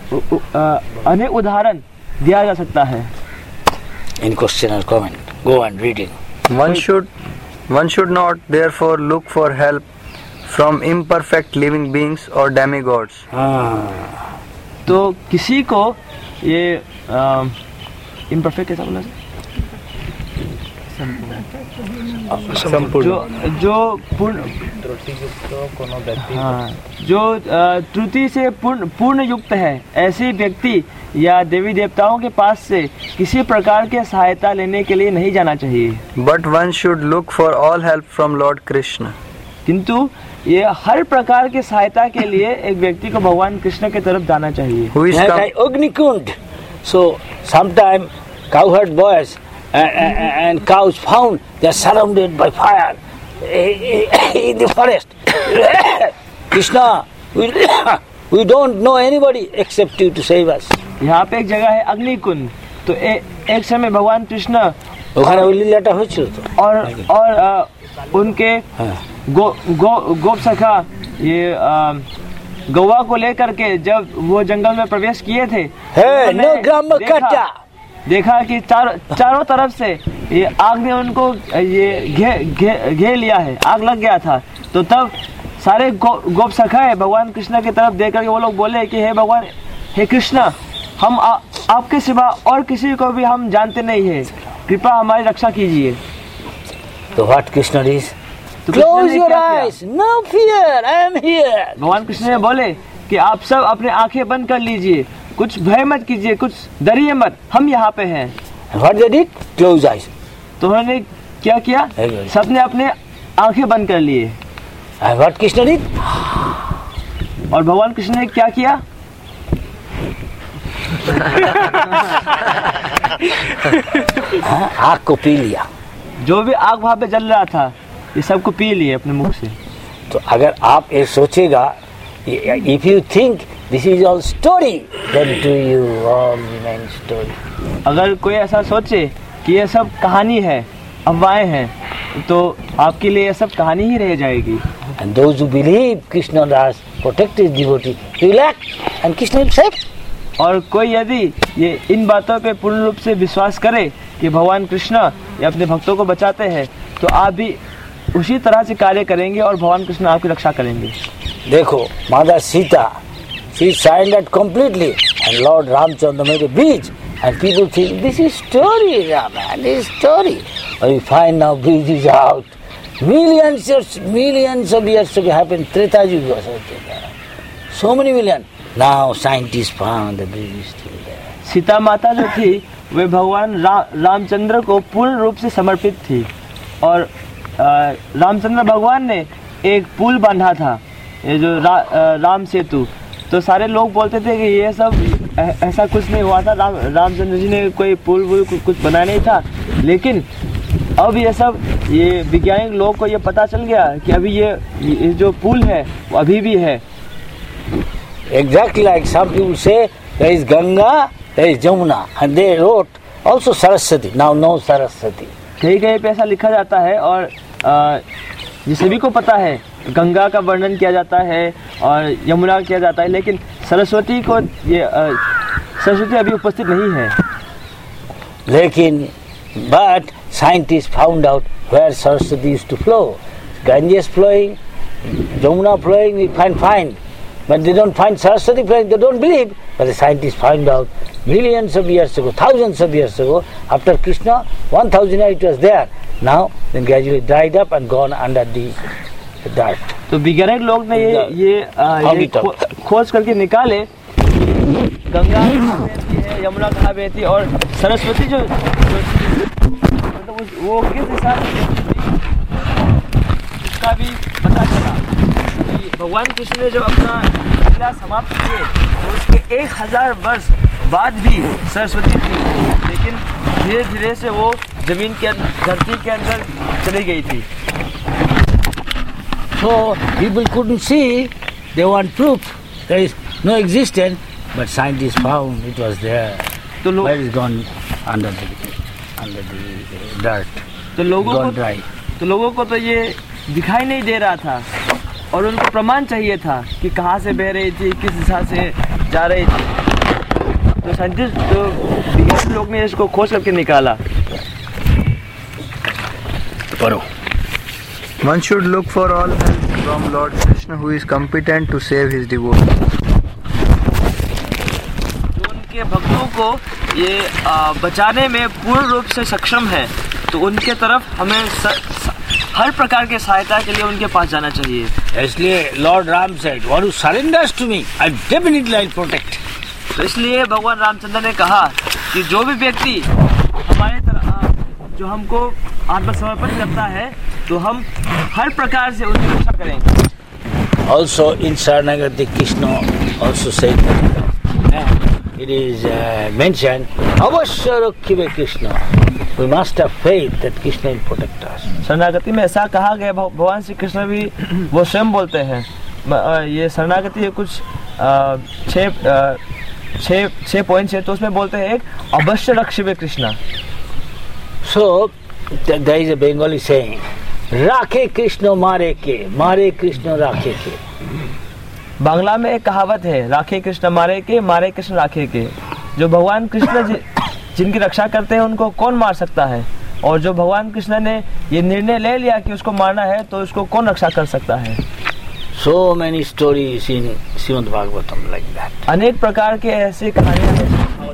अनेक उदाहरण दिया जा सकता है। In question or comment, go on reading. One should, one should not therefore look for help from imperfect living beings or demigods. Ah. तो किसी को ये imperfect कैसा बोला? जो जो पूर्ण हाँ, जो त्रुटि से पूर्ण पूर्ण युक्त है, ऐसे व्यक्ति या देवी देवताओं के पास से किसी प्रकार की सहायता लेने के लिए नहीं जाना चाहिए। But one should look for all help from Lord Krishna. किंतु ये हर प्रकार की सहायता के लिए एक व्यक्ति को भगवान कृष्ण की तरफ जाना चाहिए। Who is like Agnikund. So sometime cowherd boys and, and, and cows found they are surrounded by fire in the forest. Krishna, we, we don't know anybody except you to save us. यहाँ पे एक जगह है अग्निकुंड। तो ए, एक समय भगवान कृष्ण और और आ, उनके गो, गो, गोप सखा ये आ, गौवा को लेकर के जब वो जंगल में प्रवेश किए थे, hey, no देखा, देखा कि चार, चारों तरफ से ये आग ने उनको ये घे, घे, घे लिया है, आग लग गया था। तो तब सारे गो, गोप सखा है भगवान कृष्ण की तरफ देख करके वो लोग बोले कि हे भगवान, हे कृष्ण, हम आ, आपके सिवा और किसी को भी हम जानते नहीं है, कृपा हमारी रक्षा कीजिए। तो what Krishna is? Close your eyes, no fear, I am here. भगवान कृष्ण ने बोले कि आप सब अपने आंखें बंद कर लीजिए, कुछ भय मत कीजिए, कुछ डरिए मत, हम यहाँ पे हैं। What they did? Close eyes. तो उन्होंने क्या किया? सबने अपने आंखें बंद कर लिए। And what Krishna did? और भगवान कृष्ण ने क्या किया? आग को पी लिया। जो भी आग वहाँ पे जल रहा था, ये सबको पी लिए अपने मुख से। तो अगर आप ये सोचेगा, if you think this is all story, then to you all remain story. अगर कोई ऐसा सोचे कि ये सब कहानी है, अफवाहें हैं, तो आपके लिए ये सब कहानी ही रह जाएगी। And those who believe Krishna das protect his devotee, will act, and Krishna himself. और कोई यदि ये इन बातों पे पूर्ण रूप से विश्वास करे कि भगवान कृष्ण ये अपने भक्तों को बचाते हैं, तो आप भी उसी तरह से कार्य करेंगे और भगवान कृष्ण आपकी रक्षा करेंगे। देखो, माता Sita, she surrendered completely, and Lord Ramchandra made a bridge, and people think this is story, Rama, this is story. But we find now bridge is out. Millions of millions of years ago happened. Treta Yuga was there. So many million. Now scientists found the bridge is still there. Sita माता जो थी वे भगवान रा, रामचंद्र को पूर्ण रूप से समर्पित थी, और आ, रामचंद्र भगवान ने एक पुल बांधा था, ये जो रा, आ, राम सेतु। तो सारे लोग बोलते थे कि ये सब ऐसा कुछ नहीं हुआ था, राम रामचंद्र जी ने कोई पुल वुल कुछ बनाया नहीं था। लेकिन अब ये सब ये वैज्ञानिक लोग को ये पता चल गया कि अभी ये, ये जो पुल है वो अभी भी है। Exactly like some people say, there is Ganga, there is Jamuna, and they wrote also Saraswati. Now no Saraswati. कहीं कहीं पे ऐसा लिखा जाता है और आ, ये सभी को पता है, गंगा का वर्णन किया जाता है और यमुना किया जाता है, लेकिन सरस्वती को ये आ, सरस्वती अभी उपस्थित नहीं है। लेकिन but scientists found out where Saraswati used to flow. Ganges flowing, Jamuna flowing, we find fine. But they don't find Saraswati flowing, they don't believe. But the scientists find out millions of years ago, thousands of years ago, after Krishna, one thousand years it was there. Now, then gradually dried up and gone under the dirt. तो वैज्ञानिक लोग ने ये ये, आ, ये खो, खोज करके निकाले गंगा कहाँ बहती है, यमुना कहाँ बहती है और सरस्वती जो, जो मतलब वो किस दिशा में बहती थी, इसका भी पता चला कि भगवान कृष्ण ने जब अपना लीला समाप्त किए तो उसके एक हजार वर्ष बाद भी सरस्वती थी, लेकिन धीरे धीरे से वो जमीन के धरती के अंदर चली गई थी। So people couldn't see, they want proof. There is no existence, but scientists found it was there. तो लोग Where is gone under the under the dirt. तो लोगों को dry. तो लोगों को तो ये दिखाई नहीं दे रहा था और उनको प्रमाण चाहिए था कि कहाँ से बह रही थी, किस दिशा से जा रही थी। तो साइंटिस्ट तो विज्ञानी लोग ने इसको खोज करके निकाला। पढ़ो। One should look for all help from Lord Krishna, who is competent to save his devotees. जो उनके भक्तों को ये आ, बचाने में पूर्ण रूप से सक्षम है, तो उनके तरफ हमें स, स, हर प्रकार के सहायता के लिए उनके पास जाना चाहिए। इसलिए Lord Ram said, "One who surrenders to me, I definitely I'll protect." तो इसलिए भगवान रामचंद्र ने कहा कि जो भी व्यक्ति हमारे तरफ जो हमको आत्मसमर्पण करता है तो हम हर प्रकार से उसकी रक्षा करेंगे। Also in Saranagati, Krishna also said that it is uh, mentioned, "Avashya rakhive Krishna." We must have faith that Krishna will protect us. शरणागति में ऐसा कहा गया, भगवान श्री कृष्ण भी वो स्वयं बोलते हैं। ये शरणागति कुछ छः छः छः पॉइंट्स है, तो उसमें बोलते हैं एक अवश्य रक्षिवे Krishna. So there is a Bengali saying, "राखे कृष्ण मारे के, मारे कृष्ण राखे के." बांग्ला में एक कहावत है, राखे कृष्ण मारे के, मारे कृष्ण राखे के। जो भगवान कृष्ण जि, जिनकी रक्षा करते हैं उनको कौन मार सकता है, और जो भगवान कृष्ण ने ये निर्णय ले लिया कि उसको मारना है तो उसको कौन रक्षा कर सकता है। So many stories in Srimad Bhagavatam like that. अनेक प्रकार के ऐसी कहानियां हैं।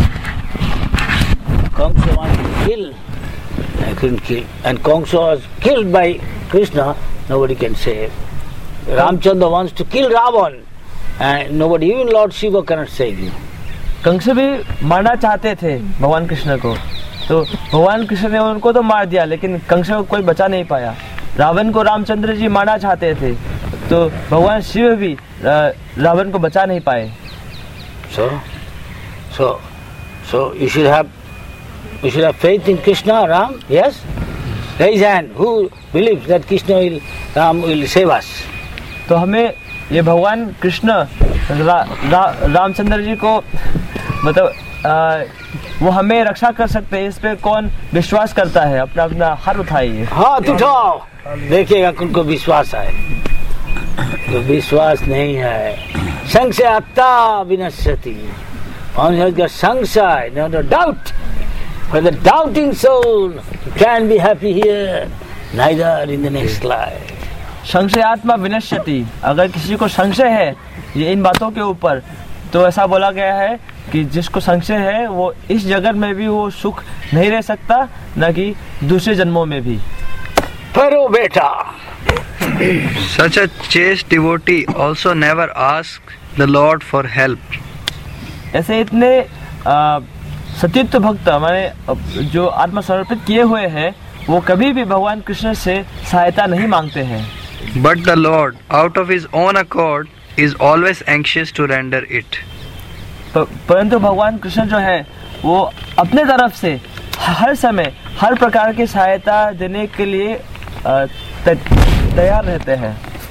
Kamsa wanted to kill, I couldn't kill, and Kamsa was killed by Krishna. Nobody can save. Ramchandra wants to kill Ravan, and nobody, even Lord Shiva, cannot save him. Kans भी मारना चाहते थे भगवान कृष्ण को, तो भगवान कृष्ण ने उनको तो मार दिया, लेकिन कंस को कोई बचा नहीं पाया। रावण को रामचंद्र जी मारना चाहते थे, तो भगवान शिव भी रावण को बचा नहीं पाए। So, so, so you should have, you should have faith in Krishna, Ram. Yes. Raise hand. Who believes that Krishna will, Ram will save us? तो हमें ये भगवान कृष्ण रा, रा, रामचंद्र जी को मतलब आ, वो हमें रक्षा कर सकते हैं, इस पे कौन विश्वास करता है? अपना अपना हाथ उठाइए। हाथ उठाओ, देखिएगा उनको विश्वास है। तो विश्वास नहीं है, संशय आत्ता विनश्यति। One has got संशय, no doubt. For the doubting soul can be happy here, neither in the next life. संशय आत्मा विनश्यति। अगर किसी को संशय है ये इन बातों के ऊपर, तो ऐसा बोला गया है कि जिसको संशय है वो इस जगत में भी वो सुख नहीं रह सकता, न कि दूसरे जन्मों में भी। परो बेटा। Such a chaste devotee also never asks the Lord for help. ऐसे इतने सतीत्व भक्त हमारे जो आत्मसमर्पित किए हुए हैं, वो कभी भी भगवान कृष्ण से सहायता नहीं मांगते हैं। But the Lord, out of his own accord, is always anxious to render it. परंतु भगवान कृष्ण जो है वो अपने तरफ से हर समय हर प्रकार की सहायता देने के लिए तैयार रहते हैं।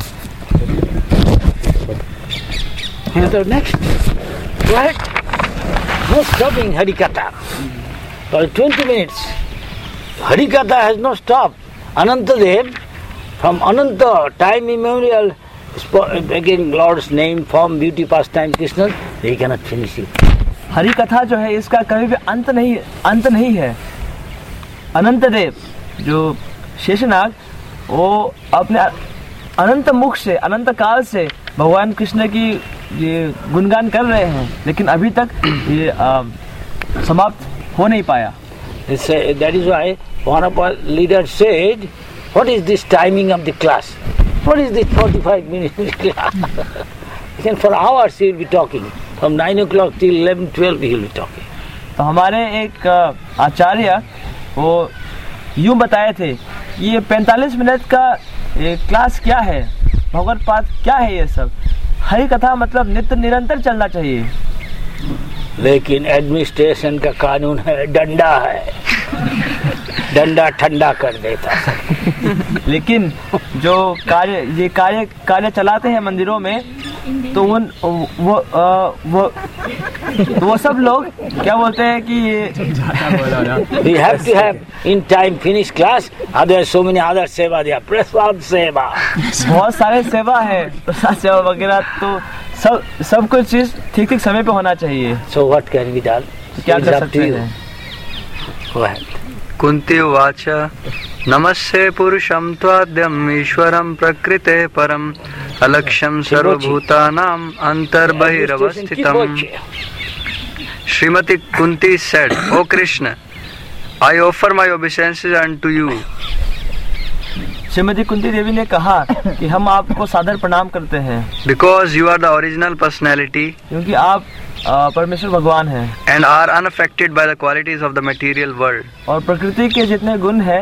Next, no stopping Harikatha for twenty minutes. Harikatha has no stop. Anantadev, from Ananta time immemorial, again Lord's name, form, beauty, pastime, Krishna, they cannot finish it. Hari कथा जो है इसका कभी भी अंत नहीं अंत नहीं है। अनंत देव जो शेषनाग वो अपने अनंत मुख से अनंत काल से भगवान कृष्ण की ये गुणगान कर रहे हैं, लेकिन अभी तक ये आ, समाप्त हो नहीं पाया। That is why one of our leaders said, what is this timing of the class? What is this forty-five minutes class? Then for hours he will be talking. From nine o'clock till eleven, twelve he will be talking. तो हमारे एक आचार्य वो यूं बताए थे ये पैंतालीस minute का ये क्लास क्या है, भगवत पाठ क्या है, ये सब हरि कथा मतलब नित्य निरंतर चलना चाहिए। लेकिन एडमिनिस्ट्रेशन का कानून है, डंडा है, डंडा ठंडा कर देता है। लेकिन जो कार्य ये कार्य कार्य चलाते हैं मंदिरों में, तो उन वो आ, वो वो सब लोग क्या बोलते हैं कि ये we have to have in time finish class, other so many other सेवा दिया, प्रसाद सेवा, बहुत सारे सेवा है, प्रसाद सेवा वगैरह, तो सब सब कुछ चीज ठीक ठीक समय पे होना चाहिए। So what can be done? क्या कर सकते हैं? कुंती उवाच नमस्ते पुरुषं त्वाद्यम् ईश्वरं प्रकृते परम् अलक्ष्यं सर्वभूतानां अंतर्बहिरवस्थितम्। Srimati Kunti said, O Krishna, I offer my obeisances unto you. Shrimati Kunti देवी ने कहा कि हम आपको सादर प्रणाम करते हैं, Because you are the original personality, क्योंकि आप परमेश्वर भगवान हैं, and are unaffected by the qualities of the material world. और प्रकृति के जितने गुण हैं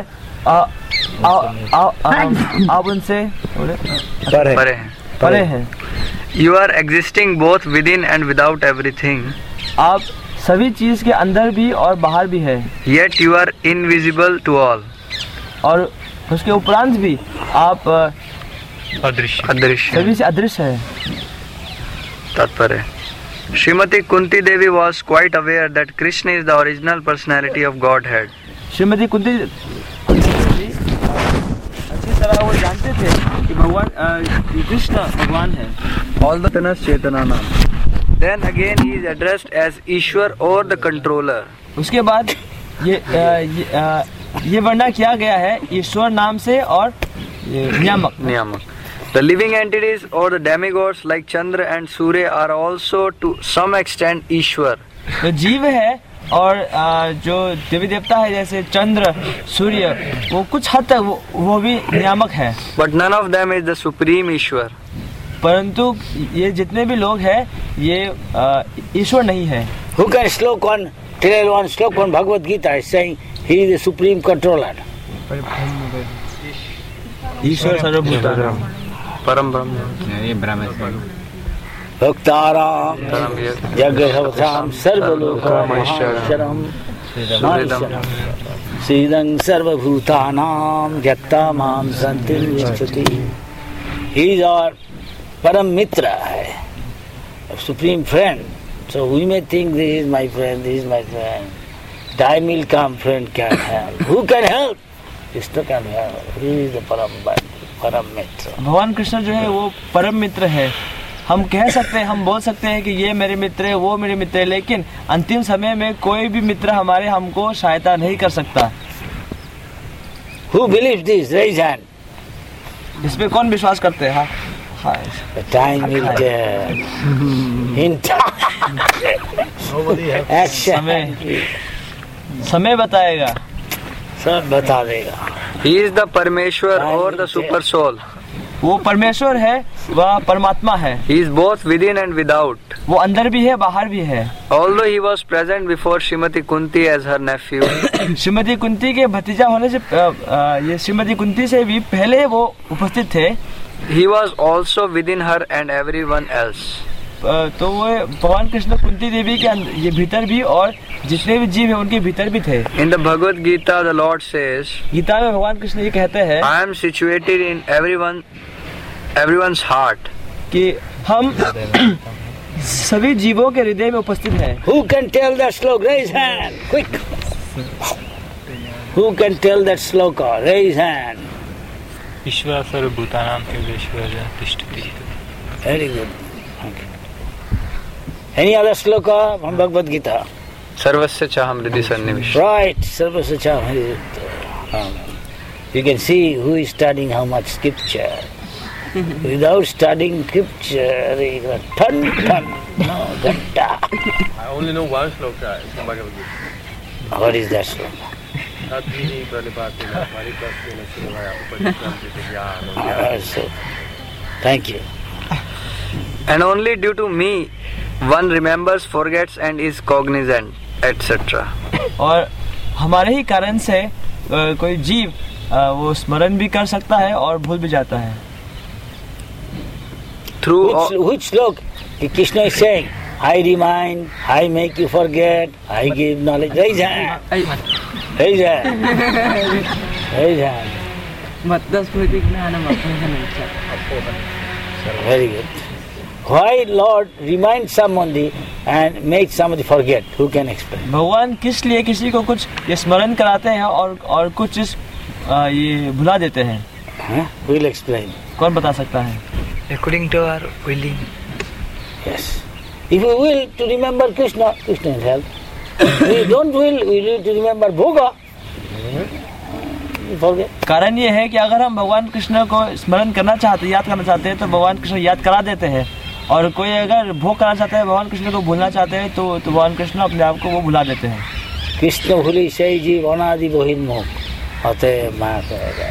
आप उनसे परे हैं। परे हैं। You are existing both within and without everything. आप सभी चीज के अंदर भी और बाहर भी है। Yet you are invisible to all. और उसके उपरांत भी आप अदृश्य अदृश्य सभी से अदृश्य है। तात्पर्य श्रीमती कुंती देवी was quite aware that Krishna is the original personality of Godhead. Shrimati Kunti देवी अच्छी तरह वो जानते थे कि भगवान कृष्ण भगवान है। All the Tanas Chetananam. Then again he is addressed as Ishwar or the controller. उसके बाद ये आ, ये, आ, ये वर्णन किया गया है ईश्वर नाम से और नियामक नियामक The living entities or the demigods like Chandra and Surya are also to some extent Ishwar. तो जीव है और आ, जो देवी देवता है जैसे चंद्र सूर्य, वो कुछ हद तक वो, वो भी नियामक है। But none of them is the supreme Ishwar. परंतु ये जितने भी लोग हैं ये ईश्वर नहीं है। Who can slok one, tell one slok on Bhagavad Gita is saying he is the supreme controller. ईश्वर सर्वभूतानां परम ब्रह्म ये ब्रह्म भक्ताराम जगद्धाम सर्वलोकमहेश्वरम सीदं सर्वभूतानां यत्ता मां संतिष्ठति। He is our परम मित्र है, supreme friend. So we may think this is my friend, this is my friend. Time will come, friend can help. Who can help? Krishna can help. He is the param परम मित्र। भगवान कृष्ण जो है वो परम मित्र है। हम कह सकते हैं, हम बोल सकते हैं कि ये मेरे मित्र है, वो मेरे मित्र है, लेकिन अंतिम समय में कोई भी मित्र हमारे हमको सहायता नहीं कर सकता। Who believes this? Raise hand. इस पे कौन विश्वास करते हैं? हाँ। The time will tell. In time. समय समय बताएगा, सब बता देगा। He is the Parmeshwar or the super soul. वो परमेश्वर है, वह परमात्मा है. He is both within and without. वो अंदर भी है, बाहर भी है. Although he was present before Srimati Kunti as her nephew, Shrimati Kunti के भतीजा होने से आ, आ, ये श्रीमती कुंती से भी पहले वो उपस्थित थे. he was also within her and everyone else. आ, तो वो भगवान कृष्ण कुंती देवी के अंदर, ये भीतर भी और जितने भी जीव हैं उनके भीतर भी थे. In the Bhagavad Gita, the Lord says, Gita में भगवान कृष्ण ये कहते हैं I am situated in everyone, everyone's heart. कि हम सभी जीवों के हृदय में उपस्थित हैं. Who can tell that sloka? Raise hand, quick. Who can tell that sloka? Raise hand. ईश्वर सर्वभूतानां केवलेश्वर तिष्ठति. Very good. Okay. Any other sloka from Bhagavad Gita? Sarvasya chaham hridhi sannivish. Right, Sarvasya chaham. You can see who is studying how much scripture. Without studying scripture, you got ton, ton, no, ganta. I only know one sloka from Bhagavad Gita. What is that sloka? Tadvihi pranipatena paripasena sivaya upadikramti jnana. Ah, so, thank you. And only due to me, one remembers, forgets and is cognizant, et cetera. और हमारे ही कारण से आ, कोई जीव आ, वो स्मरण भी कर सकता है और भूल भी जाता है. Through Which, all, which sloka? Krishna is saying, I remind, I make you forget, I give knowledge. Raise hand. Raise hand. Raise hand. Very good. Why Lord reminds somebody and makes somebody forget? Who can explain? भगवान किस लिए किसी को कुछ ये स्मरण कराते हैं और और कुछ इस, आ, ये भुला देते हैं? Huh? Who will explain? कौन बता सकता है? According to our willing. Yes. If we will to remember Krishna, Krishna will help. We don't will, we will to remember Bhoga. We forget. कारण ये है कि अगर हम भगवान कृष्ण को स्मरण करना चाहते, याद करना चाहते हैं, तो भगवान कृष्ण याद करा देते हैं. और कोई अगर भोग करना चाहता है, भगवान कृष्ण को भूलना चाहते हैं, तो तो भगवान कृष्ण अपने आप को वो भुला देते हैं. कृष्ण भूली सही जीव अनादि बहिर्मुख होते माया करेगा.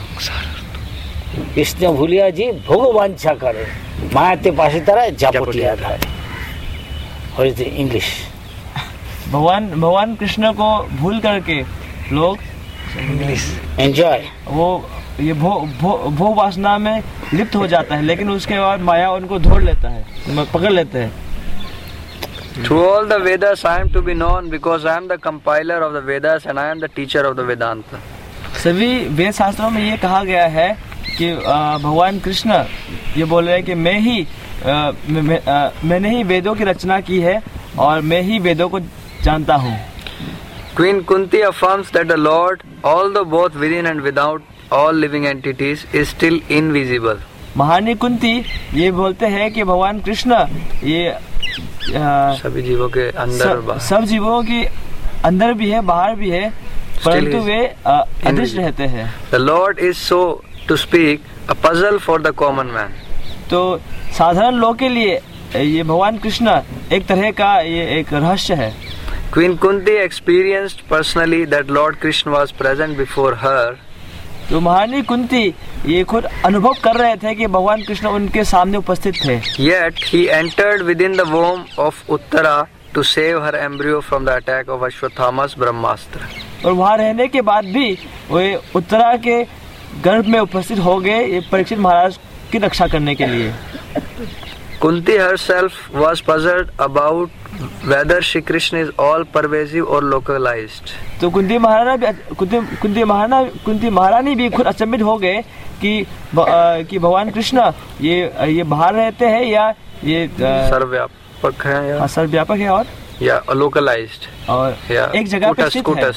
कृष्ण भूलिया जीव भोग वांछा करे मायाते पासे तरह जापटिया धारे. और इस इंग्लिश भगवान भगवान कृष्ण को भूल करके लोग एंजॉय वो ये भो भो भोग वासना में लिप्त हो जाता है, लेकिन उसके बाद माया उनको धोड़ लेता है, पकड़ लेते हैं. through all the Vedas I am to be known because I am the compiler of the Vedas and I am the teacher of the Vedanta. सभी वेद शास्त्रों में ये कहा गया है कि आ, भगवान कृष्ण ये बोल रहे हैं कि मैं ही आ, मैं, मैं, आ, मैंने ही वेदों की रचना की है और मैं ही वेदों को जानता हूँ. Queen Kunti affirms that the Lord, although both within and without all living entities, is still invisible. महारानी कुंती ये बोलते हैं कि भगवान कृष्ण ये आ, सभी जीवों के अंदर और सब, बाहर सब जीवों की अंदर भी है, बाहर भी है, परंतु वे अदृश्य रहते हैं. The Lord is, so to speak, a puzzle for the common man. तो साधारण लोग के लिए ये भगवान कृष्ण एक तरह का ये एक रहस्य है. Queen Kunti experienced personally that Lord Krishna was present before her. तो महारानी कुंती ये खुद अनुभव कर रहे थे कि भगवान कृष्ण उनके सामने उपस्थित थे. Yet he entered within the womb of Uttara to save her embryo from the attack of Ashwathama's Brahmastra. और वहाँ रहने के बाद भी वे उत्तरा के गर्भ में उपस्थित हो गए ये परीक्षित महाराज की रक्षा करने के लिए. Kunti herself was puzzled about whether Shri Krishna is all pervasive or localized. तो कुंती महाराणा भी कुंती कुंती महाराणा कुंती महारानी भी खुद अचंभित हो गए कि कि भगवान कृष्ण ये ये बाहर रहते हैं या ये सर्वव्यापक है या सर्वव्यापक है और या localized और या एक जगह पर स्थित है.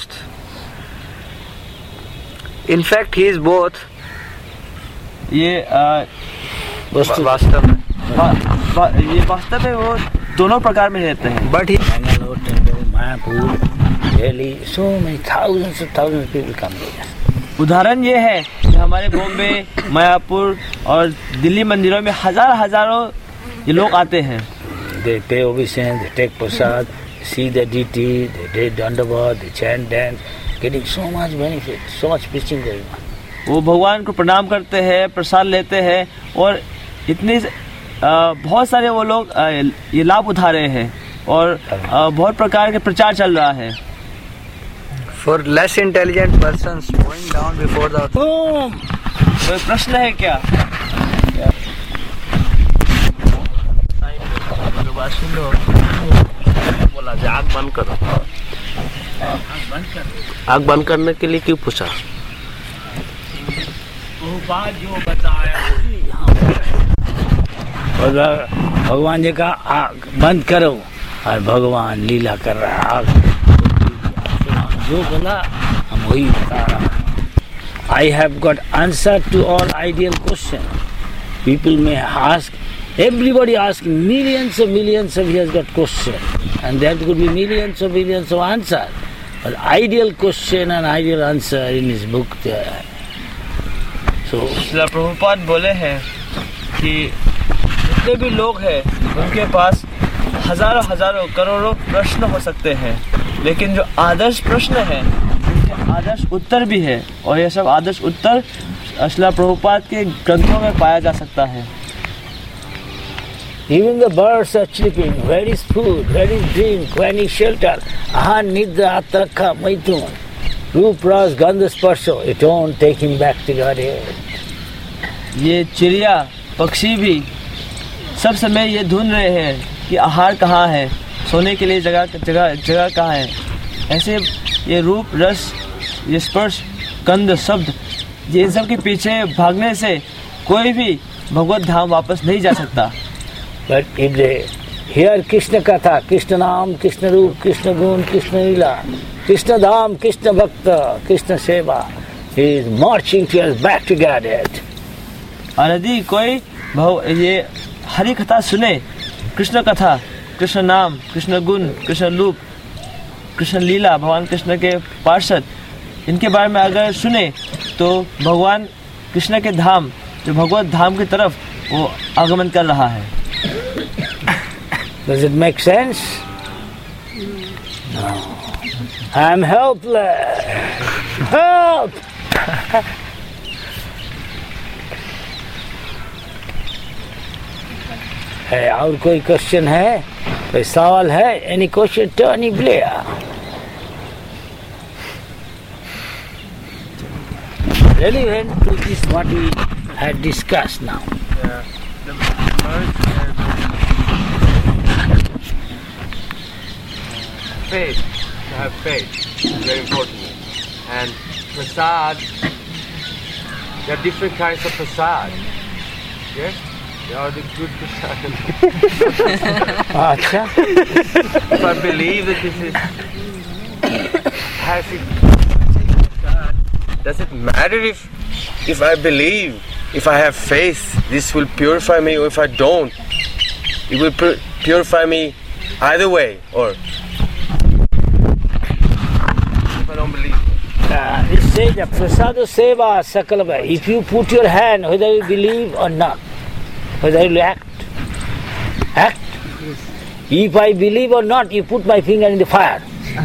In fact, he is both. ये वास्तव में वा, वा, ये वास्तव में वो दोनों प्रकार में रहते हैं. But he Bangalore temple, Mayapur, Delhi, so many thousands and thousands of people come there. उदाहरण ये है कि हमारे बॉम्बे, मायापुर और दिल्ली मंदिरों में हजार हजारों ये लोग आते हैं. They pay obeisance, they take prasad, see the deity, they do dandavat, they chant, dance, getting so much benefit, so much preaching going on. वो भगवान को प्रणाम करते हैं, प्रसाद लेते हैं और इतने आ, बहुत सारे वो लोग आ, ये लाभ उठा रहे हैं और आ, बहुत प्रकार के प्रचार चल रहा है। For less intelligent persons going down before the कोई प्रश्न है क्या? बोला जाए आग बंद करो। आग बंद करने के लिए क्यों पूछा? जो बताया और भगवान जी का आग बंद करो और भगवान लीला कर रहा है। आग जो बोला हम वही बता रहा। I have got answer to all ideal question. People may ask, everybody ask millions of millions of he has got question, and there could be millions of millions of answer. But ideal question and ideal answer in his book there. So, Srila Prabhupada बोले हैं कि जितने भी लोग हैं उनके पास हजारों हजारों करोड़ों प्रश्न हो सकते हैं, लेकिन जो आदर्श प्रश्न है उनके आदर्श उत्तर भी है और ये सब आदर्श उत्तर श्रील प्रभुपाद के ग्रंथों में पाया जा सकता है। even the birds are chirping. Where is food? Where is drink? Where is shelter? Aha nidra atrakha maitun. Roop ras gandha sparsho. It won't take him back to Godhead. ये चिड़िया पक्षी भी सब समय ये ढूंढ रहे हैं कि आहार कहाँ है, सोने के लिए जगह जगह जगह कहाँ है। ऐसे ये रूप रस, ये स्पर्श, गंध, शब्द, ये इन सब के पीछे भागने से कोई भी भगवत धाम वापस नहीं जा सकता। But if they hear Krishna Katha, Krishna Naam, Krishna Roop, Krishna Gun, Krishna Lila, Krishna Dham, Krishna Bhakta, Krishna Seva, he is marching to us back to Godhead. और यदि कोई भव ये हरि कथा सुने, कृष्ण कथा, कृष्ण नाम, कृष्ण गुण, कृष्ण रूप, कृष्ण लीला, भगवान कृष्ण के पार्षद, इनके बारे में अगर सुने तो भगवान कृष्ण के धाम, जो भगवत धाम की तरफ वो आगमन कर रहा है। Does it make sense? No. I am helpless. Help! है और कोई क्वेश्चन है, कोई सवाल है? Any question, Tony Blair? Relevant to this what we had discussed now. Yeah. The merge and faith, to have faith is very important. And prasad, there are different kinds of prasad. Yes? There are the good prasad. अच्छा, If I believe that this is has it, does it matter if if I believe, if I have faith, this will purify me, or if I don't, it will pu- purify me either way, or if I don't believe. uh, it says that prasada seva sakalava. If you put your hand, whether you believe or not, whether you act, act. If I believe or not, you put my finger in the fire.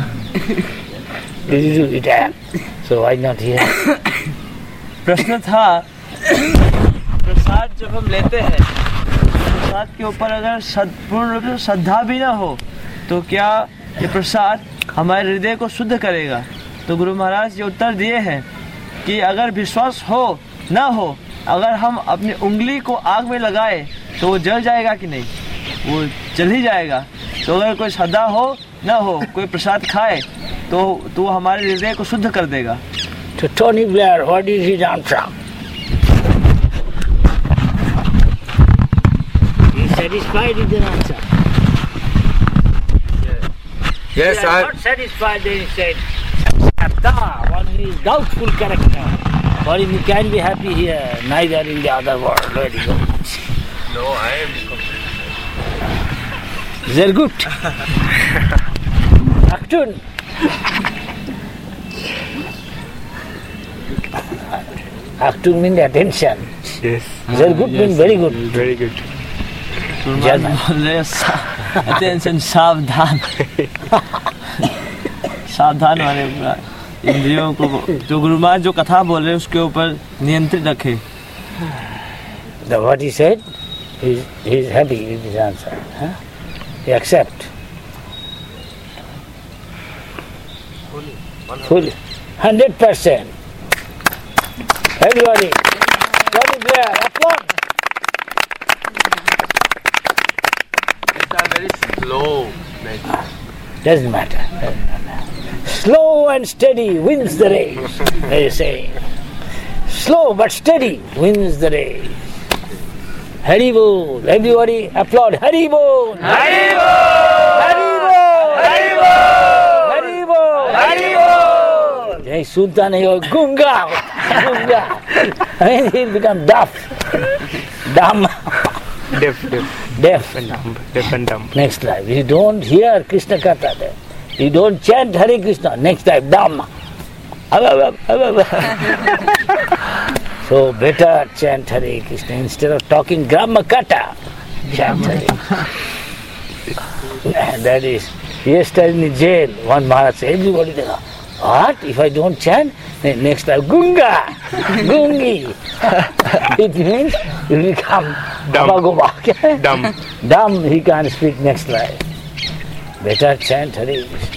Did you do it? Act. So why not here? प्रश्न था, प्रसाद जब हम लेते हैं, प्रसाद के ऊपर अगर सद- पूर्ण रूप से श्रद्धा भी ना हो तो क्या ये प्रसाद हमारे हृदय को शुद्ध करेगा? तो गुरु महाराज ये उत्तर दिए हैं कि अगर विश्वास हो ना हो, अगर हम अपनी उंगली को आग में लगाए तो वो जल जाएगा कि नहीं? वो जल ही जाएगा। तो अगर कोई श्रद्धा हो ना हो, कोई प्रसाद खाए तो तो वो हमारे हृदय को शुद्ध कर देगा। To Tony Blair, what is his answer? He is satisfied with the answer. Yes, He is I. not satisfied, then he said, Satta, one who is doubtful character. For him, he can be happy here, neither in the other world. Very good. No, I am. Very good. Aktun. Aktun means attention. Yes. Very good means very good. Very good. Jana. Attention, सावधान, सावधान वाले इंद्रियों को, जो गुरु महाराज जो कथा बोल रहे हैं उसके ऊपर नियंत्रित रखे। The what he said, he he is happy with his answer. Huh? He accept. Fully, hundred percent. Everybody, what is there? Applaud. It's a very slow magic. Doesn't matter. Doesn't matter. Slow and steady wins the race. They say. Slow but steady wins the race. Hari Bol. Everybody applaud. Hari Bol. Hari Bol. Hari Bol. Hari Bol. Hari Bol. Hari Bol. Jai Sultan he was gunga. Gunga. I mean he'll become deaf. Dumb. Deaf, deaf, Deaf. and dumb, deaf and dumb. Next life. You don't hear Krishna Katha there. You don't chant Hare Krishna. Next time, Dhamma. So better chant Hare Krishna instead of talking Grama Katha. Chant Hare. That is, yesterday in the jail, one Maharaj said, everybody there, what? If I don't chant, then next time, Gunga, Gungi. It means you become Dumb. Dumb. Dumb, he can't speak next life. Better chant Hare Krishna.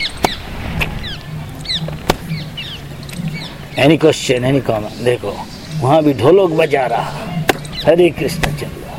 Any question, any comment? देखो, वहाँ भी ढोलक बजा रहा, हरे कृष्ण चल रहा.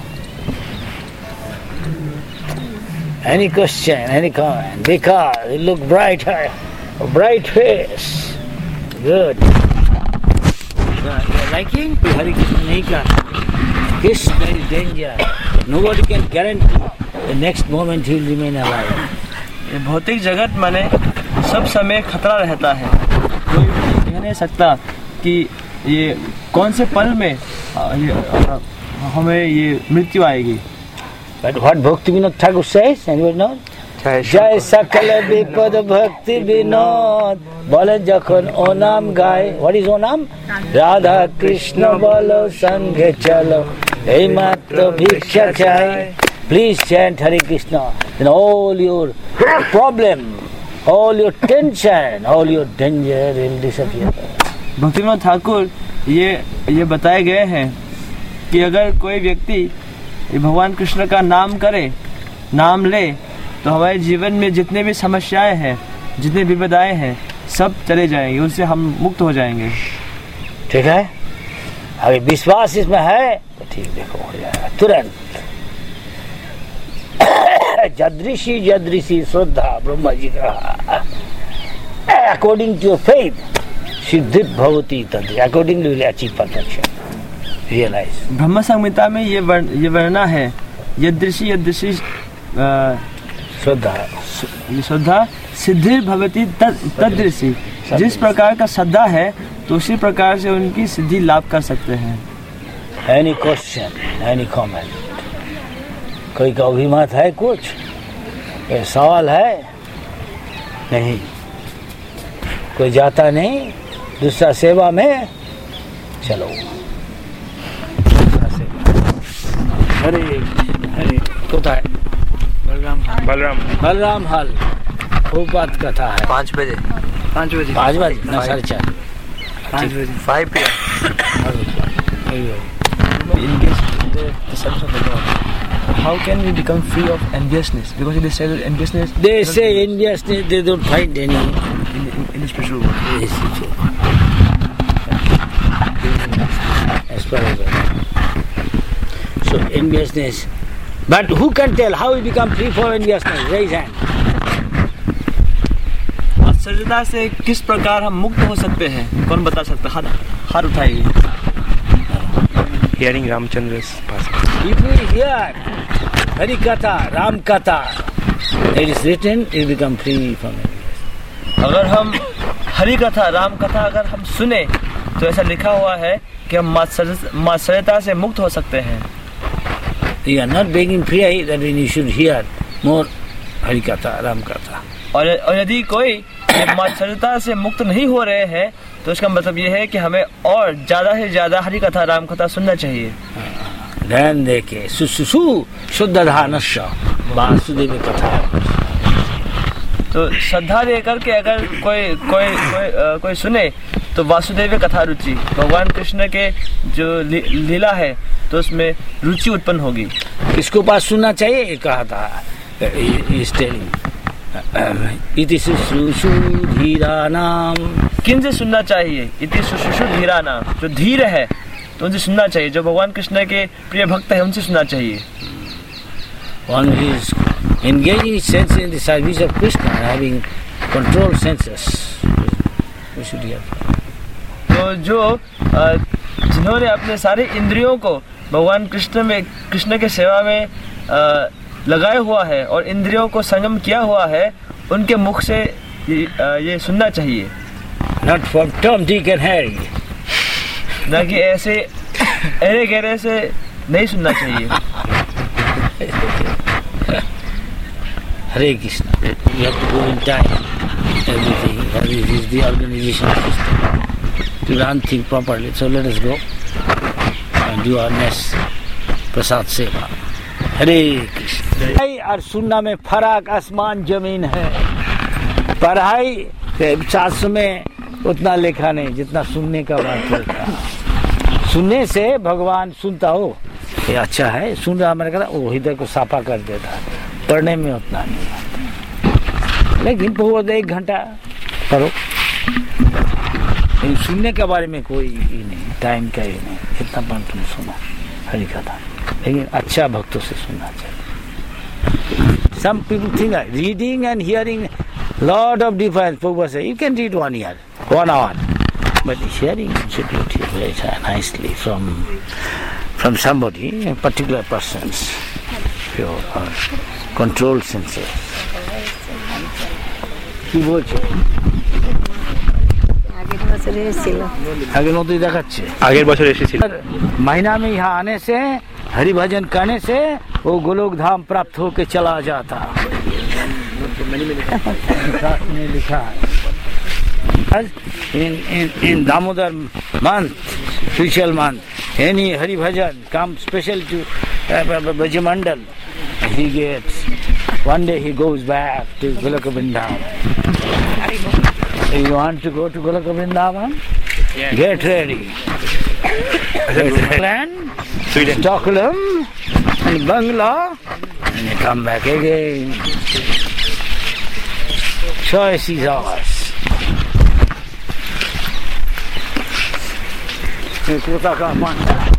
Any question, any comment? देखा, you look bright, a bright face. Good. You're liking? Hare Krishna नहीं कर. Krishna is danger. Nobody can guarantee the next moment he will remain alive. ये भौतिक जगत माने सब समय खतरा रहता है। कोई कह नहीं सकता कि ये कौन से पल में ये, हमें ये मृत्यु आएगी। But what Bhakti Vinod Thakur says, anybody know? जय सकल विपद भक्ति विनोद बोले जखन ओ नाम गाय. What is O नाम? राधा कृष्ण बोलो संगे चलो हे मात्र भिक्षा चाहे. Please chant Hare Krishna. Then all your problem, all your tension, all your danger will disappear. भक्ति विनोद ठाकुर ये ये बताए गए हैं कि अगर कोई व्यक्ति भगवान कृष्ण का नाम करे, नाम ले, तो हमारे जीवन में जितने भी समस्याएं हैं, जितने विपदाएं हैं, सब चले जाएंगे, उससे हम मुक्त हो जाएंगे. ठीक है, अगर विश्वास इसमें है तो ठीक, देखो हो जाएगा तुरंत. जदृषि जदृषि श्रद्धा ब्रह्मा जी का अकॉर्डिंग टू योर फेथ सिद्धि भवती तद. According to achieve perfection. Realise. Brahma Samhita में ये वर्ण, ये वर्णना है यदृषि यदृषि श्रद्धा श्रद्धा सिद्धि भवती तदृषि. जिस प्रकार का श्रद्धा है तो उसी प्रकार से उनकी सिद्धि लाभ कर सकते हैं. Any question, any comment? कोई का अभिमत है? कुछ कोई सवाल है? नहीं. कोई जाता नहीं दूसरा सेवा में. चलो हरे हरे. कोता है बलराम बलराम बलराम हल उपवाद कथा है. पाँच बजे पाँच बजे पाँच बजे ना साढ़े चार. पाँच बजे five P In case the, the service of the Lord, how can we become free of enviousness? Because they say that enviousness. They say enviousness, they don't find any. In, in, in the spiritual world. Yes, yes. As far as so enviousness. But who can tell how we become free from enviousness? Raise hand. आश्चर्यता से किस प्रकार हम मुक्त हो सकते हैं? कौन बता सकता है? हाथ हाथ उठाइए. hearing Ramchandra's passages. If we hear Hari Katha, Ram Katha, it is written, you become free from it. अगर हम हरि कथा, राम कथा अगर हम सुने तो ऐसा लिखा हुआ है कि हम मात्सर्यता से मुक्त हो सकते हैं. You are not begging free that when you should hear more Hari Katha, Ram Katha. और और यदि कोई मात्सर्यता से मुक्त नहीं हो रहे हैं तो इसका मतलब ये है कि हमें और ज्यादा से ज्यादा हरि कथा, राम कथा सुनना चाहिए. ध्यान देके सुसुसु शुद्ध धानस्य वासुदेव कथा. तो श्रद्धा दे करके अगर कोई कोई कोई आ, कोई सुने तो वासुदेव कथा रुचि, भगवान कृष्ण के जो ली, लीला है तो उसमें रुचि उत्पन्न होगी। किसको पास सुनना चाहिए, ये कहा था इति शुश्रूषु धीरानाम, किन से सुनना चाहिए, इति शुश्रूषु धीरानाम, जो धीर है तो उनसे सुनना चाहिए, जो भगवान कृष्ण के प्रिय भक्त है उनसे सुनना चाहिए। One who is engaging his senses in the service of Krishna, having controlled senses, we should hear. तो जो आ, जिन्होंने अपने सारे इंद्रियों को भगवान कृष्ण में कृष्ण के सेवा में आ, लगाया हुआ है और इंद्रियों को संयम किया हुआ है, उनके मुख से ये, आ, ये सुनना चाहिए। Not from Tom, Dick and Harry. न कि ऐसे अरे गहरे से नहीं सुनना चाहिए। Hare Krishna. You have to go in time. Everything. This is the organization system to run things properly. So let us go and do our next prasad seva. Hare Krishna. पढ़ाई और सुनना में फर्क आसमान जमीन है। पढ़ाई शास्त्र में उतना लिखा नहीं जितना सुनने का बात होता। सुनने से भगवान सुनता हो ये अच्छा है, सुन रहा मैंने कहा वो हृदय को साफा कर देता है, पढ़ने में उतना नहीं आता। लेकिन बहुत एक घंटा पढ़ो, लेकिन सुनने के बारे में कोई ही नहीं, टाइम का ही नहीं, कितना पढ़ तुम सुनो हरि कथा, लेकिन अच्छा भक्तों से सुनना चाहिए। Some people think that reading and hearing lot of difference. Prabhupada say you can read one year, one hour, but hearing you should do it very nicely from from somebody, a particular person's pure or controlled senses. কি বলছো? আগের বছর এসেছিল। আগের মতোই দেখাচ্ছে। আগের বছর এসেছিল। महीना में यहाँ आने से, हरि भजन करने से वो गोलोक धाम प्राप्त होके चला जाता। में लिखा है in in in Damodar month, spiritual month, any Hari Bhajan come special to uh, Brajamandal, he gets one day he goes back to Golok Vrindavan. You want to go to Golok Vrindavan? Yeah. Get ready. Plan, Stockholm, and Bangla, and you come back again. Choice is ours. Kota ka manta.